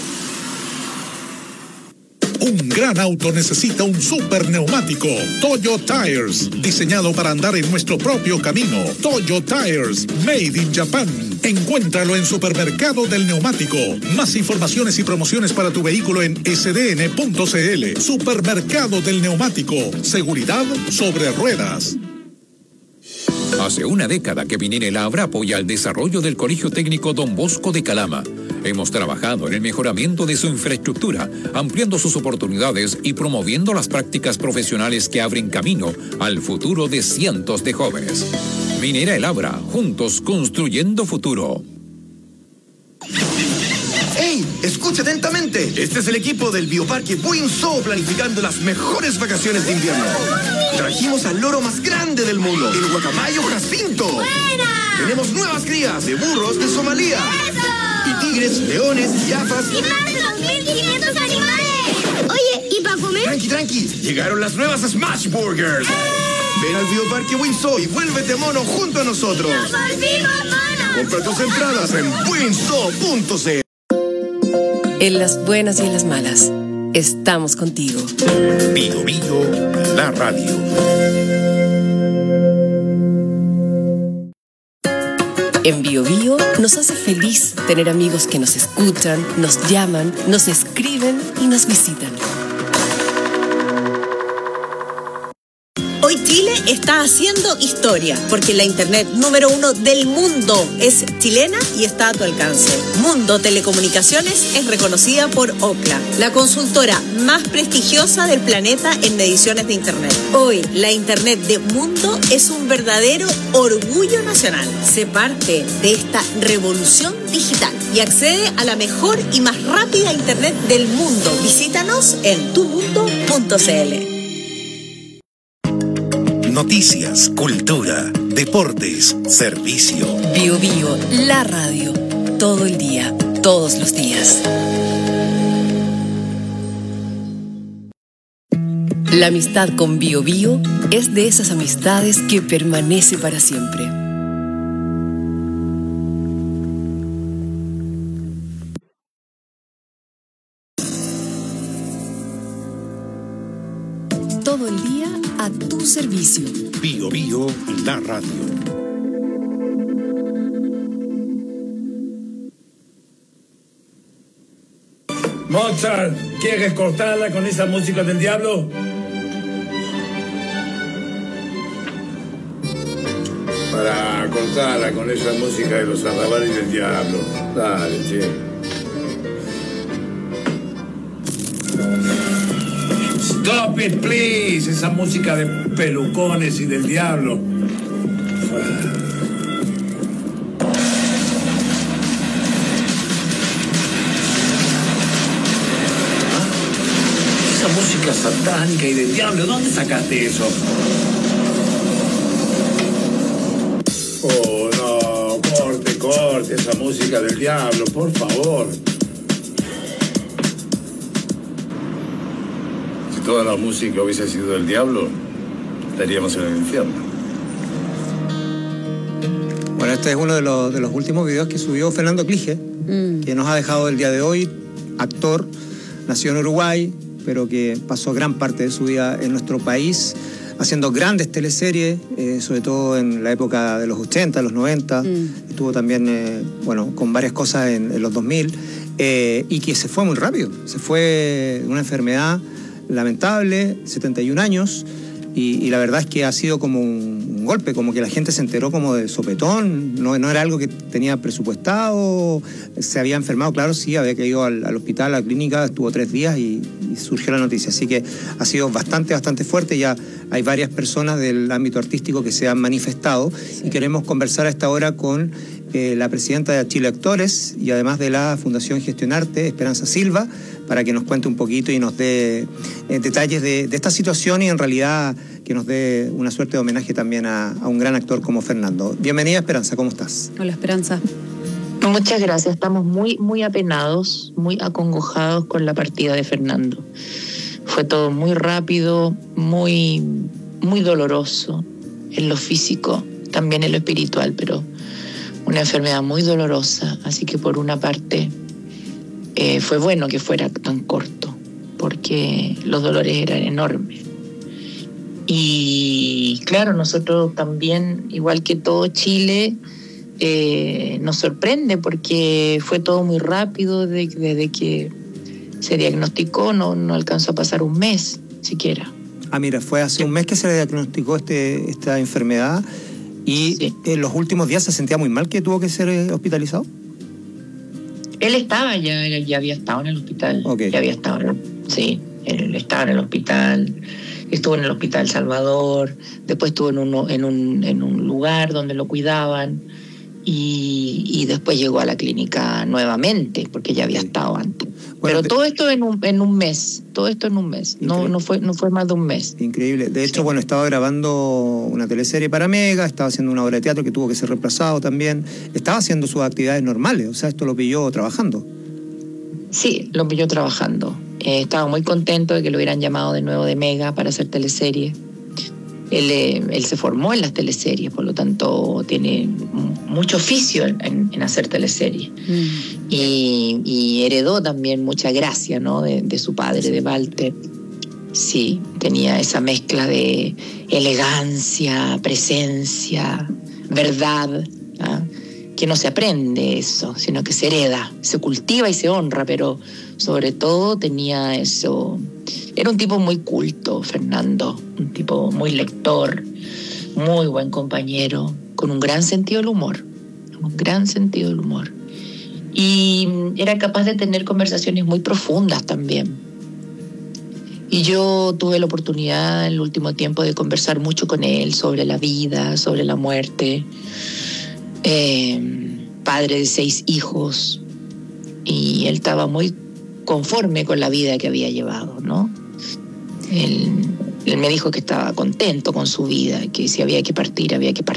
Un gran auto necesita un super neumático. Toyo Tires, diseñado para andar en nuestro propio camino. Toyo Tires, made in Japan. Encuéntralo en Supermercado del Neumático. Más informaciones y promociones para tu vehículo en sdn.cl. Supermercado del Neumático. Seguridad sobre ruedas. Hace una década que Minera El Abra apoya el desarrollo del Colegio Técnico Don Bosco de Calama. Hemos trabajado en el mejoramiento de su infraestructura, ampliando sus oportunidades y promoviendo las prácticas profesionales que abren camino al futuro de cientos de jóvenes. Minera El Abra, juntos construyendo futuro. ¡Ey! Escucha atentamente. Este es el equipo del Bioparque Buinzó planificando las mejores vacaciones de invierno. Trajimos al loro más grande del mundo, el guacamayo Jacinto. ¡Buena! Tenemos nuevas crías de burros de Somalia. ¡Eso! Y tigres, leones, jirafas. ¡Y más de 2.500 animales! Oye, ¿y para comer? Tranqui. Llegaron las nuevas Smash Burgers. Ven al Bioparque Buinzó y vuélvete mono junto a nosotros. ¡Nos volvimos monos! Compra tus entradas en buinzó.cl. En las buenas y en las malas, estamos contigo. Bio Bio, la radio. En Bio Bio nos hace feliz tener amigos que nos escuchan, nos llaman, nos escriben y nos visitan. Hoy Chile está haciendo historia porque la internet número 1 del mundo es chilena y está a tu alcance. Mundo Telecomunicaciones es reconocida por Ookla, la consultora más prestigiosa del planeta en mediciones de internet. Hoy la internet de Mundo es un verdadero orgullo nacional. Sé parte de esta revolución digital y accede a la mejor y más rápida internet del mundo. Visítanos en tumundo.cl. Noticias, cultura, deportes, servicio. Bio Bio, la radio. Todo el día, todos los días. La amistad con Bio Bio es de esas amistades que permanece para siempre. Todo el día a tu servicio. Bio Bio, la radio. Mozart, ¿quieres cortarla con esa música del diablo? Para cortarla con esa música de los arrabales del diablo. Dale, che. Stop it, please. Esa música de pelucones y del diablo. Esa música satánica y del diablo, ¿dónde sacaste eso? Oh, no, corte. música del diablo, por favor. Si toda la música hubiese sido del diablo, estaríamos en el infierno. Bueno, este es uno de los últimos videos que subió Fernando Clige, que nos ha dejado el día de hoy. Actor, nació en Uruguay, pero que pasó gran parte de su vida en nuestro país, haciendo grandes teleseries, sobre todo en la época de los 80, los 90. Estuvo también, con varias cosas en los 2000, y que se fue muy rápido. Se fue de una enfermedad lamentable, 71 años, y la verdad es que ha sido como un golpe, como que la gente se enteró como de sopetón, no era algo que tenía presupuestado, se había enfermado, claro, sí, había caído al hospital, a la clínica, estuvo 3 días y surgió la noticia, así que ha sido bastante fuerte. Ya hay varias personas del ámbito artístico que se han manifestado, y queremos conversar a esta hora con la presidenta de Chile Actores y además de la Fundación Gestionarte, Esperanza Silva, para que nos cuente un poquito y nos dé detalles de esta situación, y en realidad que nos dé una suerte de homenaje también a un gran actor como Fernando. Bienvenida, Esperanza, ¿cómo estás? Hola, Esperanza. Muchas gracias, estamos muy apenados, muy acongojados con la partida de Fernando. Fue todo muy rápido, muy doloroso en lo físico, también en lo espiritual, pero una enfermedad muy dolorosa, así que por una parte fue bueno que fuera tan corto, porque los dolores eran enormes. Y claro, nosotros también, igual que todo Chile, nos sorprende porque fue todo muy rápido. Desde que se diagnosticó no alcanzó a pasar un mes siquiera. Mira, fue hace un mes que se le diagnosticó esta enfermedad, y en los últimos días se sentía muy mal, que tuvo que ser hospitalizado. Él estaba ya había estado en el hospital. Okay. Ya había estado, sí, él estaba en el hospital. Estuvo en el Hospital Salvador, después estuvo en un lugar donde lo cuidaban, y después llegó a la clínica nuevamente, porque ya había estado antes. Bueno, pero todo esto en un mes, no fue más de un mes. Increíble. De hecho, estaba grabando una teleserie para Mega, estaba haciendo una obra de teatro que tuvo que ser reemplazado también, estaba haciendo sus actividades normales, o sea, esto lo pilló trabajando. Sí, lo pilló trabajando. Estaba muy contento de que lo hubieran llamado de nuevo de Mega para hacer teleseries. Él se formó en las teleseries, por lo tanto tiene mucho oficio en hacer teleseries. Y heredó también mucha gracia, ¿no?, de su padre, de Walter. Sí, tenía esa mezcla de elegancia, presencia, verdad, ¿ah? Que no se aprende eso, sino que se hereda, se cultiva y se honra, pero sobre todo tenía eso. Era un tipo muy culto, Fernando, un tipo muy lector, muy buen compañero, con un gran sentido del humor, y era capaz de tener conversaciones muy profundas también. Y yo tuve la oportunidad en el último tiempo de conversar mucho con él sobre la vida, sobre la muerte. Padre de 6 hijos, y él estaba muy conforme con la vida que había llevado, ¿no? Él me dijo que estaba contento con su vida, que si había que partir,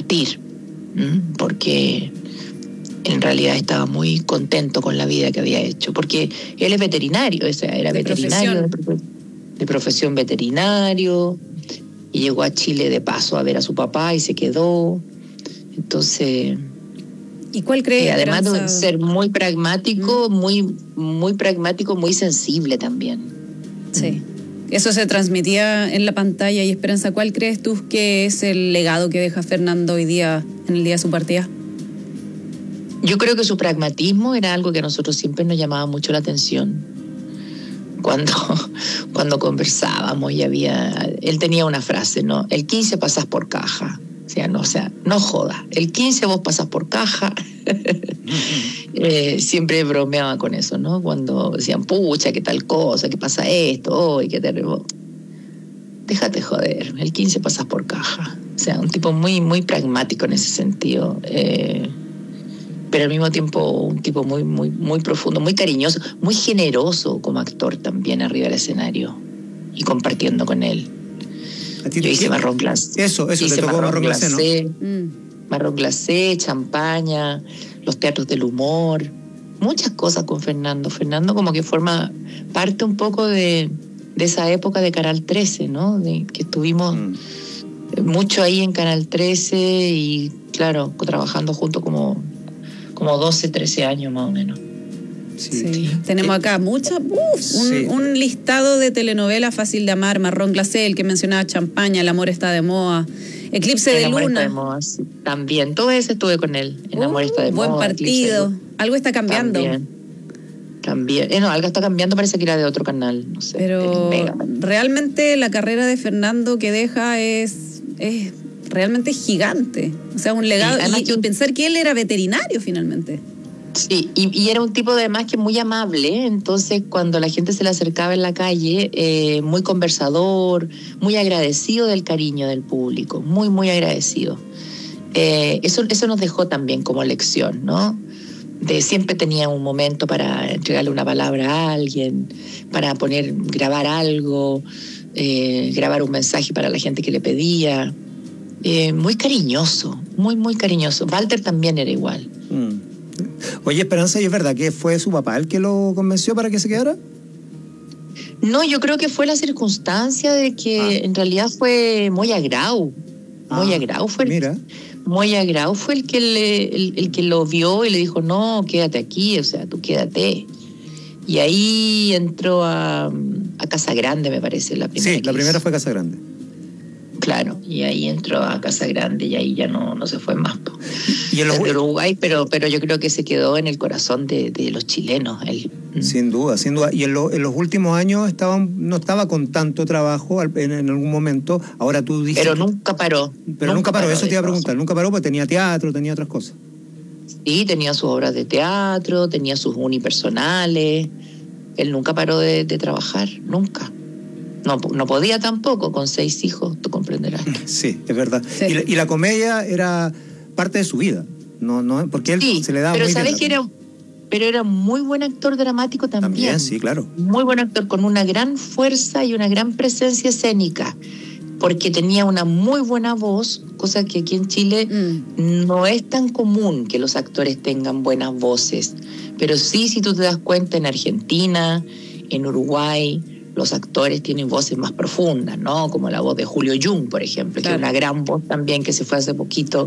porque en realidad estaba muy contento con la vida que había hecho, porque él es veterinario, o sea, era veterinario de profesión veterinario, y llegó a Chile de paso a ver a su papá y se quedó. Entonces, ¿y cuál cree? Además de ser muy pragmático, muy pragmático, muy sensible también. Sí. Eso se transmitía en la pantalla. Y Esperanza, ¿cuál crees tú que es el legado que deja Fernando hoy día, en el día de su partida? Yo creo que su pragmatismo era algo que a nosotros siempre nos llamaba mucho la atención. Cuando conversábamos, él tenía una frase, ¿no? El 15 pasás por caja. O sea, no joda. El 15 vos pasás por caja. Siempre bromeaba con eso, ¿no? Cuando decían, pucha, qué tal cosa, qué pasa esto, qué terrible. Déjate joder, el 15 pasás por caja. O sea, un tipo muy pragmático en ese sentido. Pero al mismo tiempo un tipo muy profundo, muy cariñoso, muy generoso como actor también arriba del escenario y compartiendo con él. Yo hice marrón glacé. Eso, te tocó marrón glacé, ¿no? Marrón glacé, Champaña, los teatros del humor, muchas cosas con Fernando. Fernando como que forma parte un poco de esa época de Canal 13, ¿no? De que estuvimos mucho ahí en Canal 13 y, claro, trabajando juntos como 12, 13 años más o menos. Sí. Tenemos acá un listado de telenovelas: Fácil de amar, Marrón glacé, el que mencionaba, Champaña, El amor está de moda, Eclipse de luna. Está de moda, sí. También, todo ese estuve con él. El amor está de moda. Buen partido. Algo está cambiando. También. No, algo está cambiando, parece que era de otro canal, no sé. Pero realmente la carrera de Fernando que deja es realmente gigante. O sea, un legado. Y pensar que él era veterinario finalmente. Sí, y era un tipo además que muy amable, entonces cuando la gente se le acercaba en la calle, muy conversador, muy agradecido del cariño del público, muy, muy agradecido. Eso nos dejó también como lección, ¿no? Siempre tenía un momento para entregarle una palabra a alguien, para grabar algo, grabar un mensaje para la gente que le pedía. Muy cariñoso, muy, muy cariñoso. Walter también era igual. Oye, Esperanza, ¿y es verdad que fue su papá el que lo convenció para que se quedara? No, yo creo que fue la circunstancia de que en realidad fue Moya Grau. Moya Grau fue el que lo vio y le dijo, no, quédate aquí, o sea, tú quédate. Y ahí entró a Casa Grande, me parece, la primera. Sí, la primera fue Casa Grande. Claro, y ahí entró a Casa Grande y ahí ya no se fue más. Y en de Uruguay, pero yo creo que se quedó en el corazón de los chilenos. Sin duda. Y en los últimos años no estaba con tanto trabajo en algún momento. Ahora tú dices... Pero nunca paró. Pero nunca paró, eso te iba a preguntar. Nunca paró porque tenía teatro, tenía otras cosas. Sí, tenía sus obras de teatro, tenía sus unipersonales. Él nunca paró de trabajar, nunca. No podía tampoco, con 6 hijos, tú comprenderás. Sí, es verdad. Sí. Y la comedia era parte de su vida, no porque él se le daba muy bien. Pero sabes que era muy buen actor dramático también. También, sí, claro. Muy buen actor, con una gran fuerza y una gran presencia escénica, porque tenía una muy buena voz, cosa que aquí en Chile no es tan común que los actores tengan buenas voces. Pero sí, si tú te das cuenta, en Argentina, en Uruguay, los actores tienen voces más profundas, ¿no? Como la voz de Julio Jung, por ejemplo, que es una gran voz también, que se fue hace poquito.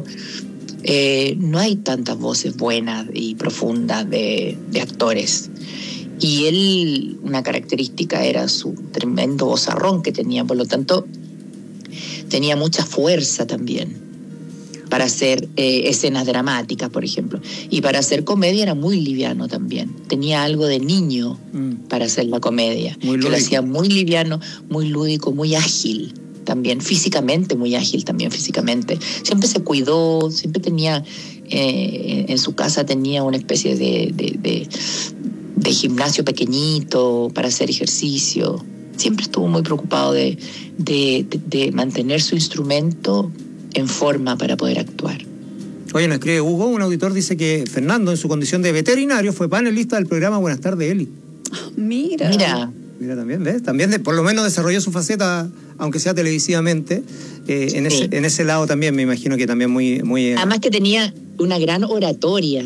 No hay tantas voces buenas y profundas de actores. Y él, una característica era su tremendo vozarrón que tenía, por lo tanto, tenía mucha fuerza también para hacer escenas dramáticas, por ejemplo. Y para hacer comedia era muy liviano también. Tenía algo de niño para hacer la comedia. Que lo hacía muy liviano, muy lúdico, muy ágil también, físicamente, muy ágil también físicamente. Siempre se cuidó, siempre tenía, en su casa tenía una especie de gimnasio pequeñito para hacer ejercicio. Siempre estuvo muy preocupado de mantener su instrumento en forma para poder actuar. Oye, nos escribe Hugo, un auditor, dice que Fernando, en su condición de veterinario, fue panelista del programa Buenas tardes, Eli. Mira, también, ¿ves? También por lo menos desarrolló su faceta, aunque sea televisivamente, en ese lado también, me imagino que también muy... Además que tenía una gran oratoria,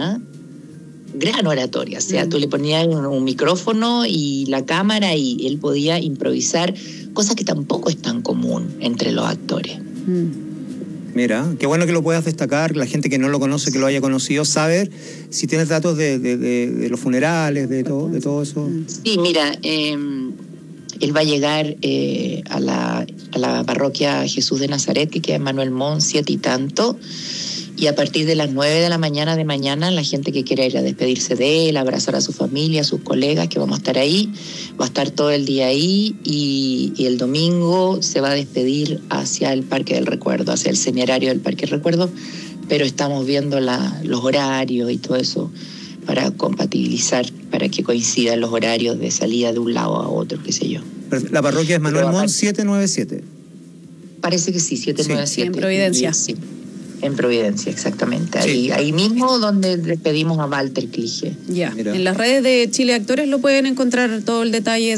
gran oratoria, o sea, tú le ponías un micrófono y la cámara y él podía improvisar, cosa que tampoco es tan común entre los actores. Mira, qué bueno que lo puedas destacar, la gente que no lo conoce, que lo haya conocido, saber si tienes datos de los funerales, de todo eso. Sí, mira, él va a llegar a la parroquia Jesús de Nazaret, que queda en Manuel Montt, 7 y tanto, y a partir de las 9 de la mañana la gente que quiera ir a despedirse de él, abrazar a su familia, a sus colegas, que vamos a estar ahí, va a estar todo el día ahí, y el domingo se va a despedir hacia el Parque del Recuerdo, hacia el seminario del Parque del Recuerdo, pero estamos viendo los horarios y todo eso para compatibilizar, para que coincidan los horarios de salida de un lado a otro, qué sé yo. La parroquia es Manuel Montt 797. Parece que sí, 797. Sí, en Providencia. Sí. En Providencia, exactamente. Ahí mismo donde despedimos a Walter Clige. Ya. En las redes de Chile Actores lo pueden encontrar todo el detalle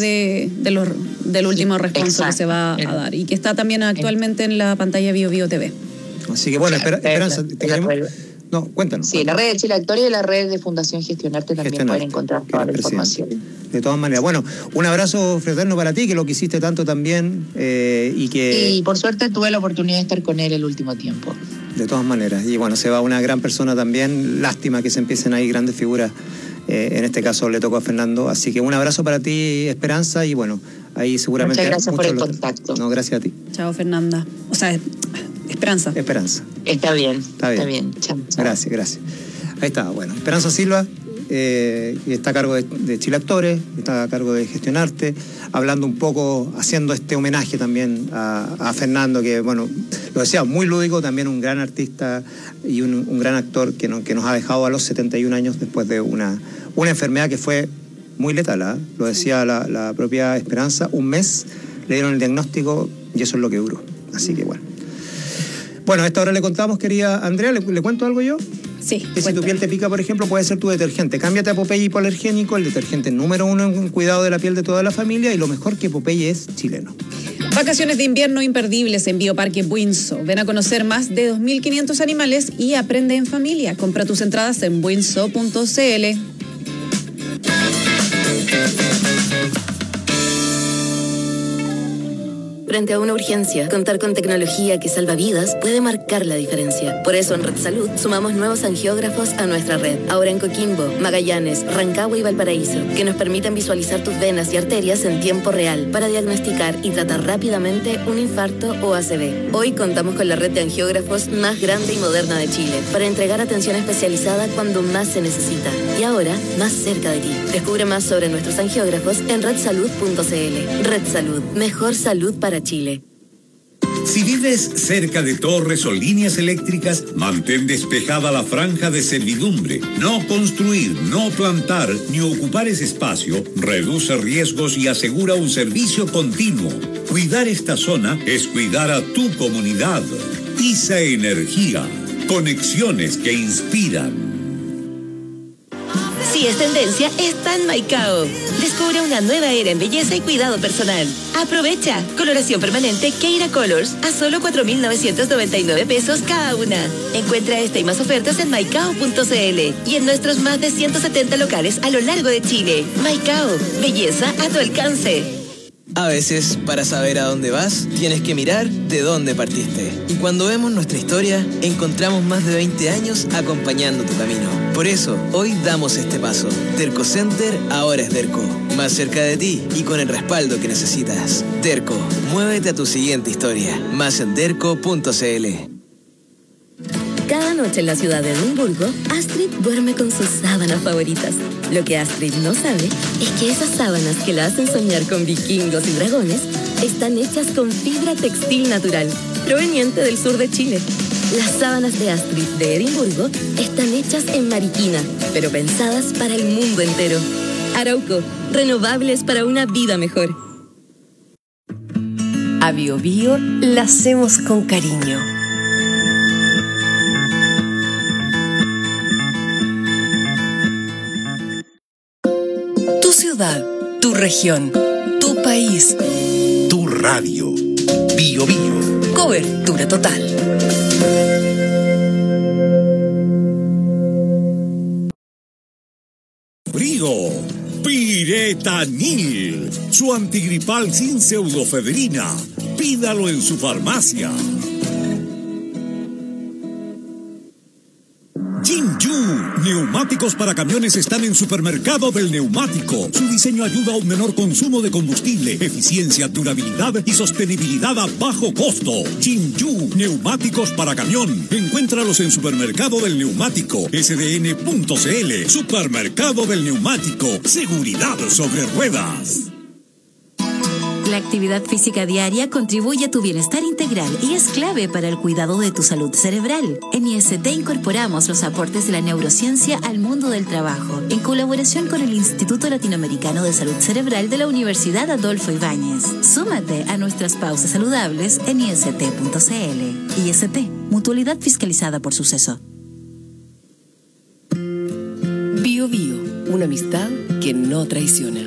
del último responso que se va a dar y que está también actualmente en la pantalla Bio Bio TV. Así que bueno, Esperanza, ¿te queremos? No, cuéntanos. Sí, la red de Chile Actoria y la red de Fundación Gestionarte también pueden encontrar toda la información. De todas maneras. Bueno, un abrazo fraterno para ti, que lo quisiste tanto también y que... Y por suerte tuve la oportunidad de estar con él el último tiempo. De todas maneras. Y bueno, se va una gran persona también. Lástima que se empiecen ahí grandes figuras. En este caso le tocó a Fernando. Así que un abrazo para ti, Esperanza, y bueno, ahí seguramente... Muchas gracias por el contacto. No, gracias a ti. Chao, Fernanda. O sea, Esperanza. Esperanza. Está bien. Está bien. Chao. Gracias. Ahí está, bueno. Esperanza Silva, está a cargo de Chile Actores, está a cargo de Gestionarte, hablando un poco, haciendo este homenaje también a Fernando, que bueno, lo decía, muy lúdico, también un gran artista y un gran actor que nos ha dejado a los 71 años después de una enfermedad que fue muy letal, ¿eh? Lo decía la propia Esperanza, un mes le dieron el diagnóstico y eso es lo que duró. Así que bueno. Bueno, a esta hora le contamos, querida Andrea, ¿le cuento algo yo? Sí. Que si tu piel te pica, por ejemplo, puede ser tu detergente. Cámbiate a Popeye Hipoalergénico, el detergente número 1 en cuidado de la piel de toda la familia, y lo mejor que Popeye es chileno. Vacaciones de invierno imperdibles en Bioparque Buinzo. Ven a conocer más de 2.500 animales y aprende en familia. Compra tus entradas en buinzo.cl. Frente a una urgencia, contar con tecnología que salva vidas puede marcar la diferencia. Por eso en Red Salud sumamos nuevos angiógrafos a nuestra red. Ahora en Coquimbo, Magallanes, Rancagua y Valparaíso, que nos permiten visualizar tus venas y arterias en tiempo real para diagnosticar y tratar rápidamente un infarto o ACV. Hoy contamos con la red de angiógrafos más grande y moderna de Chile para entregar atención especializada cuando más se necesita. Y ahora, más cerca de ti. Descubre más sobre nuestros angiógrafos en redsalud.cl. Red Salud, mejor salud para Chile. Si vives cerca de torres o líneas eléctricas, mantén despejada la franja de servidumbre. No construir, no plantar ni ocupar ese espacio reduce riesgos y asegura un servicio continuo. Cuidar esta zona es cuidar a tu comunidad. ISA Energía. Conexiones que inspiran. Si es tendencia, está en Maicao. Descubre una nueva era en belleza y cuidado personal. Aprovecha. Coloración permanente Keira Colors a solo 4.999 pesos cada una. Encuentra esta y más ofertas en maicao.cl y en nuestros más de 170 locales a lo largo de Chile. Maicao. Belleza a tu alcance. A veces, para saber a dónde vas, tienes que mirar de dónde partiste. Y cuando vemos nuestra historia, encontramos más de 20 años acompañando tu camino. Por eso, hoy damos este paso. Derco Center ahora es Derco. Más cerca de ti y con el respaldo que necesitas. Derco, muévete a tu siguiente historia. Más en derco.cl. Cada noche en la ciudad de Edimburgo, Astrid duerme con sus sábanas favoritas. Lo que Astrid no sabe es que esas sábanas que la hacen soñar con vikingos y dragones están hechas con fibra textil natural, proveniente del sur de Chile. Las sábanas de Astrid de Edimburgo están hechas en Mariquina, pero pensadas para el mundo entero. Arauco, renovables para una vida mejor. A Bio Bio la hacemos con cariño. Tu ciudad, tu región, tu país, tu radio. Bio Bio. Cobertura total. Frío. Piretanil. Su antigripal sin pseudofedrina. Pídalo en su farmacia. Jinju. Neumáticos para camiones están en Supermercado del Neumático. Su diseño ayuda a un menor consumo de combustible, eficiencia, durabilidad y sostenibilidad a bajo costo. Jinju. Neumáticos para camión. Encuéntralos en Supermercado del Neumático. sdn.cl. Supermercado del Neumático. Seguridad sobre ruedas. La actividad física diaria contribuye a tu bienestar integral y es clave para el cuidado de tu salud cerebral. En IST incorporamos los aportes de la neurociencia al mundo del trabajo, en colaboración con el Instituto Latinoamericano de Salud Cerebral de la Universidad Adolfo Ibáñez. Súmate a nuestras pausas saludables en IST.cl. IST, mutualidad fiscalizada por Suceso. Bio Bio, una amistad que no traiciona.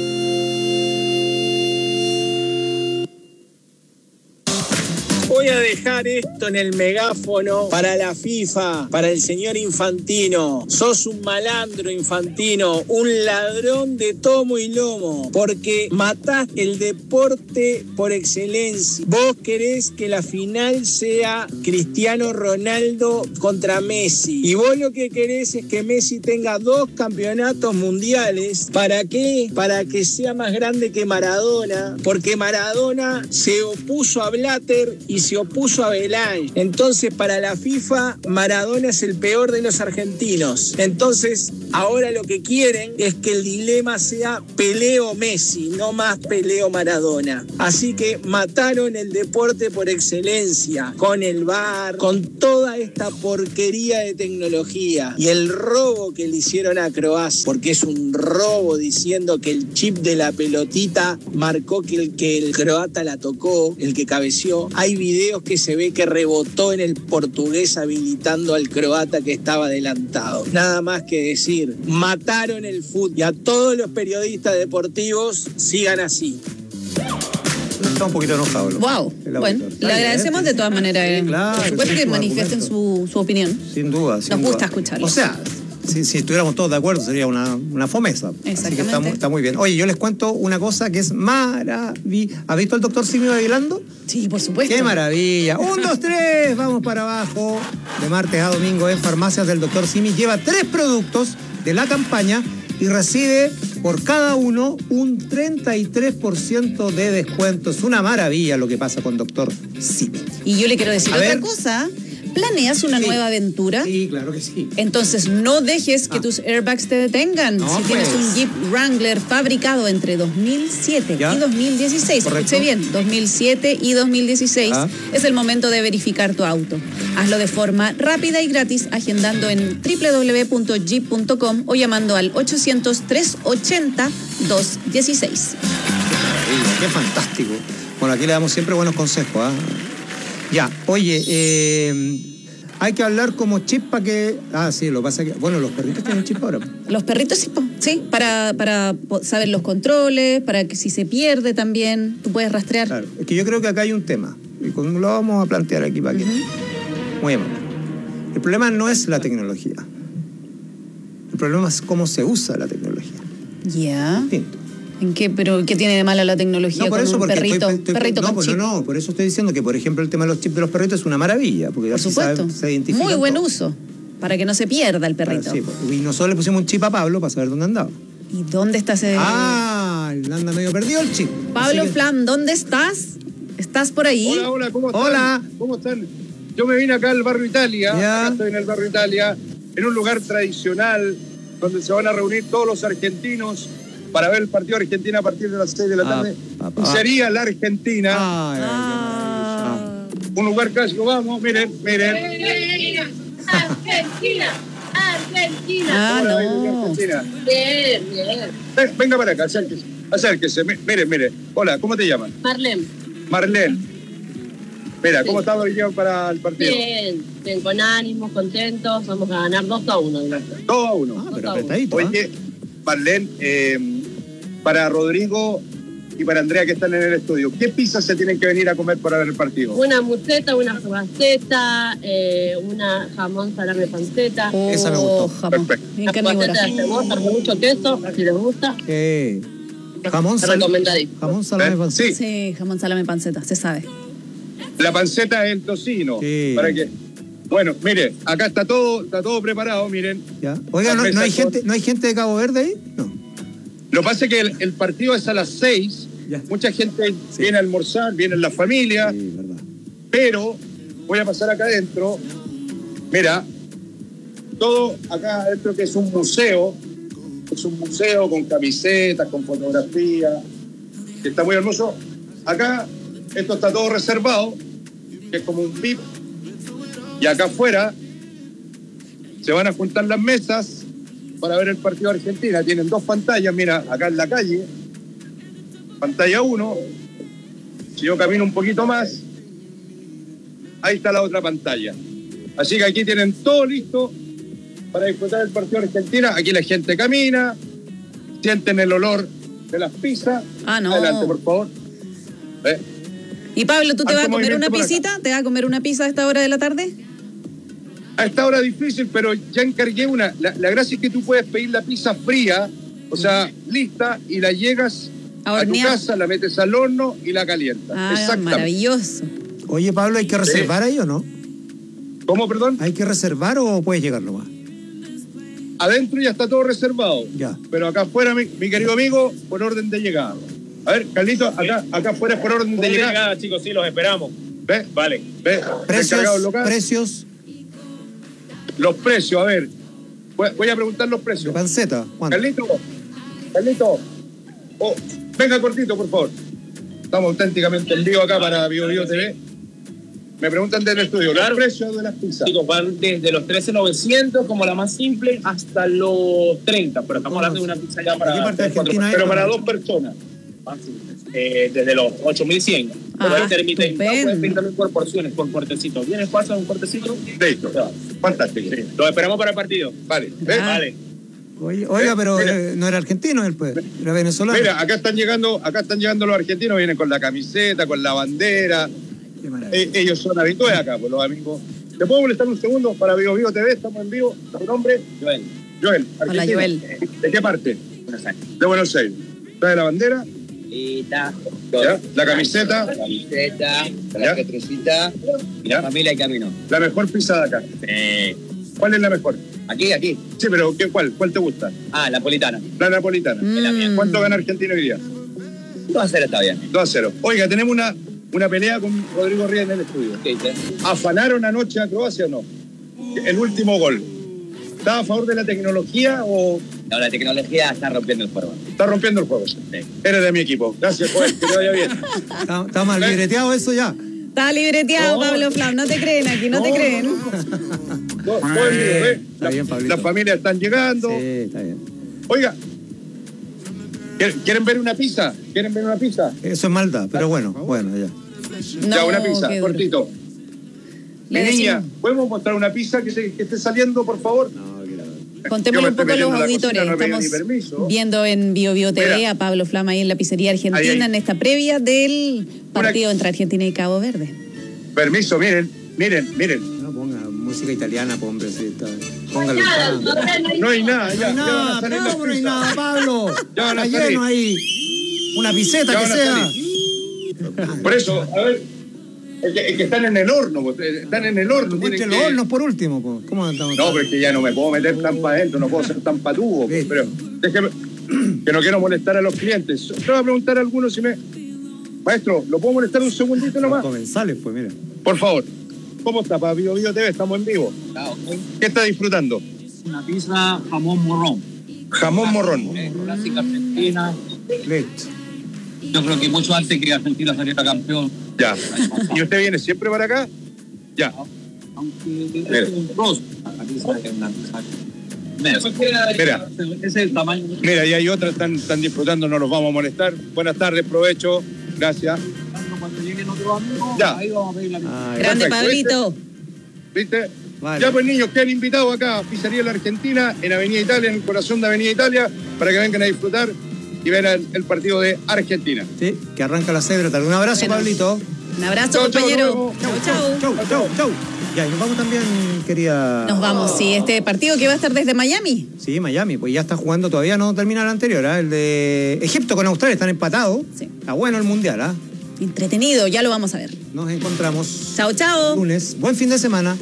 Voy a dejar esto en el megáfono para la FIFA, para el señor Infantino. Sos un malandro, Infantino, un ladrón de tomo y lomo, porque matás el deporte por excelencia. Vos querés que la final sea Cristiano Ronaldo contra Messi, y vos lo que querés es que Messi tenga 2 campeonatos mundiales. ¿Para qué? Para que sea más grande que Maradona, porque Maradona se opuso a Blatter y se opuso a Belay. Entonces, para la FIFA, Maradona es el peor de los argentinos. Entonces, ahora lo que quieren es que el dilema sea Pelé o Messi, no más Pelé o Maradona. Así que mataron el deporte por excelencia, con el VAR, con toda esta porquería de tecnología y el robo que le hicieron a Croacia, porque es un robo, diciendo que el chip de la pelotita marcó que el croata la tocó, el que cabeció. Hay videos que se ve que rebotó en el portugués habilitando al croata que estaba adelantado. Nada más que decir, mataron el fútbol, y a todos los periodistas deportivos sigan así. Está un poquito enojado. Wow. Bueno, le agradecemos de todas maneras. Claro, por supuesto que manifiesten su opinión. Sin duda. Nos gusta escucharlo. O sea, si estuviéramos todos de acuerdo sería una fomesa. Exactamente. Así que está muy bien. Oye, yo les cuento una cosa que es maravillosa. ¿Has visto al doctor Simi bailando? Sí, por supuesto. ¡Qué maravilla! 1, 2, 3, vamos para abajo. De martes a domingo en farmacias del doctor Simi. Lleva 3 productos de la campaña y recibe por cada uno un 33% de descuento. Es una maravilla lo que pasa con doctor Simi. Y yo le quiero decir otra cosa. ¿Planeas una nueva aventura? Sí, claro que sí. Entonces no dejes que tus airbags te detengan. No, si tienes un Jeep Wrangler fabricado entre 2007 y 2016, escuche bien, 2007 y 2016, es el momento de verificar tu auto. Hazlo de forma rápida y gratis agendando en www.jeep.com o llamando al 800-380-216. Qué fantástico. Bueno, aquí le damos siempre buenos consejos. Ya, oye, hay que hablar como chip para que... sí, lo pasa que... Bueno, los perritos tienen chip ahora. Los perritos sí, para saber los controles, para que si se pierde también, tú puedes rastrear. Claro, es que yo creo que acá hay un tema, y lo vamos a plantear aquí para que... Muy amable. El problema no es la tecnología. El problema es cómo se usa la tecnología. Ya. Distinto. ¿En qué? ¿Pero qué tiene de mala la tecnología con un perrito con chip? No, por eso estoy diciendo que, por ejemplo, el tema de los chips de los perritos es una maravilla, porque por supuesto. Se identifica. Muy buen uso, para que no se pierda el perrito. Sí, y nosotros le pusimos un chip a Pablo para saber dónde andaba. ¿Y dónde está ese...? Anda medio perdido el chip. Pablo Flam, ¿dónde estás? ¿Estás por ahí? Hola, ¿cómo están? Hola. ¿Cómo están? Yo me vine acá al barrio Italia, acá estoy en el barrio Italia, en un lugar tradicional donde se van a reunir todos los argentinos para ver el partido de Argentina a partir de las 6 de la tarde. Y sería la Argentina. Un lugar clásico, vamos, miren. Argentina. No. Bien. Venga para acá, acérquese. Mire. Hola, ¿cómo te llaman? Marlene. Mira, ¿cómo estaba hoy día para el partido? Bien, con ánimos, contentos, vamos a ganar 2-1. 2-1. Pero apretadito. Oye, Marlene, para Rodrigo y para Andrea que están en el estudio, ¿qué pizzas se tienen que venir a comer para ver el partido? Una museta, una panceta, una jamón salame panceta. Esa me gustó. Perfecto. Una panceta de cebolla con mucho queso, si les gusta. Jamón salame panceta. Sí, jamón salame panceta, se sabe. La panceta es el tocino. Sí. Para que... Bueno, mire, acá está todo preparado, miren. Ya. Oiga, ¿no hay gente de Cabo Verde ahí? No. Lo que pasa es que el partido es a las 6. Ya. Mucha gente viene a almorzar, viene la familia. Sí, verdad. Pero voy a pasar acá adentro. Mira, todo acá adentro que es un museo. Es un museo con camisetas, con fotografías. Que está muy hermoso. Acá, esto está todo reservado, que es como un VIP. Y acá afuera se van a juntar las mesas para ver el partido de Argentina. Tienen 2 pantallas, mira, acá en la calle. Pantalla 1. Si yo camino un poquito más, ahí está la otra pantalla. Así que aquí tienen todo listo para disfrutar del partido de Argentina. Aquí la gente camina, sienten el olor de las pizzas. No. Adelante, por favor. Y Pablo, ¿tú te vas a comer una por acá. pisita? ¿Te vas a comer una pizza a esta hora de la tarde? A esta hora difícil, pero ya encargué una. La gracia es que tú puedes pedir la pizza fría, o sea, lista, y la llegas a tu casa, la metes al horno y la calientas. Exactamente. Maravilloso. Oye, Pablo, ¿hay que reservar ahí o no? ¿Cómo, perdón? ¿Hay que reservar o puedes llegar nomás? Adentro ya está todo reservado. Ya. Pero acá afuera, mi querido amigo, por orden de llegada. A ver, Carlito, acá afuera es por orden de llegada. Chicos, sí, los esperamos. ¿Ves? Vale. ¿Ves? Precios. Los precios, a ver. Voy a preguntar los precios. Panceta, ¿cuánto? Carlito. Oh, venga cortito, por favor. Estamos auténticamente en vivo acá para Bio TV. Me preguntan desde el estudio, Claro. los precios de las pizzas. Chicos, van desde los 13.900 como la más simple hasta los 30, pero estamos hablando de una pizza ya para... ¿Qué parte de Argentina Pero es? para 2 personas. desde los 8.100. Pero ahí termina, estupendo. puedes pedir también por porciones, por cortecitos. ¿Vienes, pasa un cortecito? Listo. Fantástico. Los esperamos para el partido. Vale. Vale. Oiga, pero no era argentino él, pues. Era venezolano. Mira, acá están llegando los argentinos, vienen con la camiseta, con la bandera. Ellos son habituales acá, pues los amigos. ¿Te puedo molestar un segundo para Bio TV? Estamos en vivo. ¿Tu nombre? Joel. Hola, argentino. Joel. ¿De qué parte? Buenos Aires. De Buenos Aires. ¿Trae la bandera? ¿Ya? La camiseta. La petrucita, la familia y camino. La mejor pizza de acá. ¿Cuál es la mejor? Aquí. Sí, pero ¿cuál te gusta? Ah, napolitana. La napolitana. ¿Cuánto gana Argentina hoy día? 2-0 está bien. 2-0. Oiga, tenemos una pelea con Rodrigo Ríos en el estudio. ¿Afanaron anoche a Croacia o no? El último gol. ¿Está a favor de la tecnología o...? No, la tecnología está rompiendo el juego. Está rompiendo el juego. Sí. Eres de mi equipo. Gracias, Joel. Que te vaya bien. Está mal libreteado eso ya. Está libreteado, Pablo Flam. No te creen aquí, no te creen. Todo en vivo, ¿eh? Está bien, Pablito. Las familias están llegando. Sí, está bien. Oiga, ¿quieren ver una pizza? ¿Quieren ver una pizza? Eso es maldad, pero bueno, ya. Ya, una pizza, qué duro. cortito. Mi Le niña, decimos. ¿podemos mostrar una pizza que esté saliendo, por favor? Contémosle Yo me un poco estoy a los metiendo en la auditores. cocina, no he pedido Estamos ni permiso. viendo en Bio TV Mira. a Pablo Flama ahí en la pizzería argentina Ahí. en esta previa del partido entre Argentina y Cabo Verde. Permiso, miren. No ponga música italiana, pues, hombre, sí, está. Póngalo. No hay nada, ya van a nada, salir las no hay pizzas. nada, Pablo. Ya van a Está salir. lleno ahí. Una piseta Ya que van a sea. salir. Por eso, a ver, es que están en el horno, pues, están en el horno. Entre tienen los que- hornos por último, pues. ¿Cómo estamos? No, pero es que ya no me puedo meter tan para adentro, no puedo ser tan patudo, pues, pero déjeme, que no quiero molestar a los clientes. Te voy a preguntar a algunos si me... Maestro, ¿lo puedo molestar un segundito nomás? Comensales, pues, mira. Por favor. ¿Cómo está, para Bio TV? Estamos en vivo. ¿Qué está disfrutando? Una pizza jamón morrón. Jamón morrón. Clásica argentina. Listo. Yo creo que mucho antes que Argentina saliera campeón. Ya. ¿Y usted viene siempre para acá? Ya. Mira. Es un rostro. La pizza es una pizza. Mira. Ese es el tamaño. Mira, y hay otras que están disfrutando, no los vamos a molestar. Buenas tardes, provecho. Gracias. Cuando lleguen otros amigos, Ya. ahí vamos a pedir la pizza. Grande Perfecto, Pablito. ¿Viste? Vale. Ya pues niños, quedan invitados acá a Pizzería La Argentina, en Avenida Italia, en el corazón de Avenida Italia, para que vengan a disfrutar y vean el partido de Argentina. Sí, que arranca la cebra. Un abrazo, Bueno. Pablito. Un abrazo, Chau, chau, compañero. nos Chau, chau. Chau. Ya, y nos vamos también, querida. Nos vamos, sí, este partido que va a estar desde Miami. Sí, Miami, pues ya está jugando, todavía no termina el anterior, ¿eh? El de Egipto con Australia, están empatados. Sí. Está bueno el mundial, ¿ah? Entretenido, ya lo vamos a ver. Nos encontramos Chao, chao. lunes. Buen fin de semana.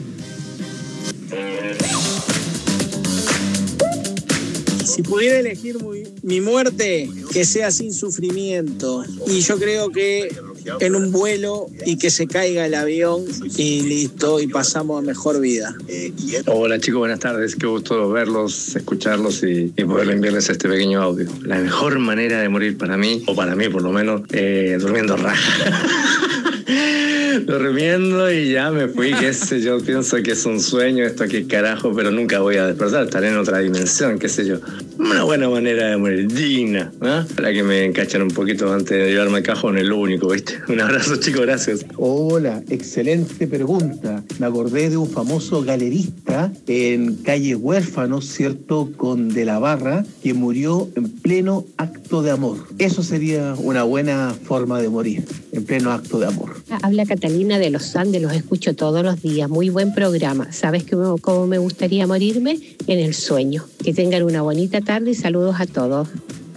Si pudiera elegir mi muerte, que sea sin sufrimiento. Y yo creo que en un vuelo y que se caiga el avión y listo, y pasamos a mejor vida. Hola chicos, buenas tardes. Qué gusto verlos, escucharlos y poder enviarles este pequeño audio. La mejor manera de morir para mí, o para mí por lo menos, durmiendo raja. Durmiendo y ya me fui, qué sé yo, pienso que es un sueño esto, qué carajo, pero nunca voy a despertar, estaré en otra dimensión, qué sé yo. Una buena manera de morir, digna, ¿no? Para que me encachen un poquito antes de llevarme al cajón, es lo único, ¿viste? Un abrazo chicos, gracias. Hola, excelente pregunta. Me acordé de un famoso galerista en calle Huérfanos, ¿cierto? Con De la Barra, que murió en pleno acto de amor. Eso sería una buena forma de morir, en pleno acto de amor. Habla Catalina de los Andes, los escucho todos los días. Muy buen programa. ¿Sabes cómo me gustaría morirme? En el sueño. Que tengan una bonita tarde y saludos a todos.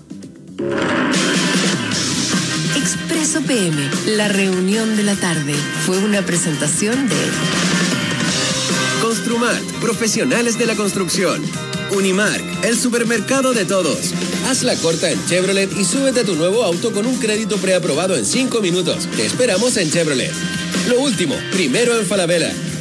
Expreso PM, la reunión de la tarde. Fue una presentación de Construmat, profesionales de la construcción. Unimark, el supermercado de todos. Haz la corta en Chevrolet y súbete a tu nuevo auto con un crédito preaprobado en 5 minutos. Te esperamos en Chevrolet. Lo último, primero en Falabella.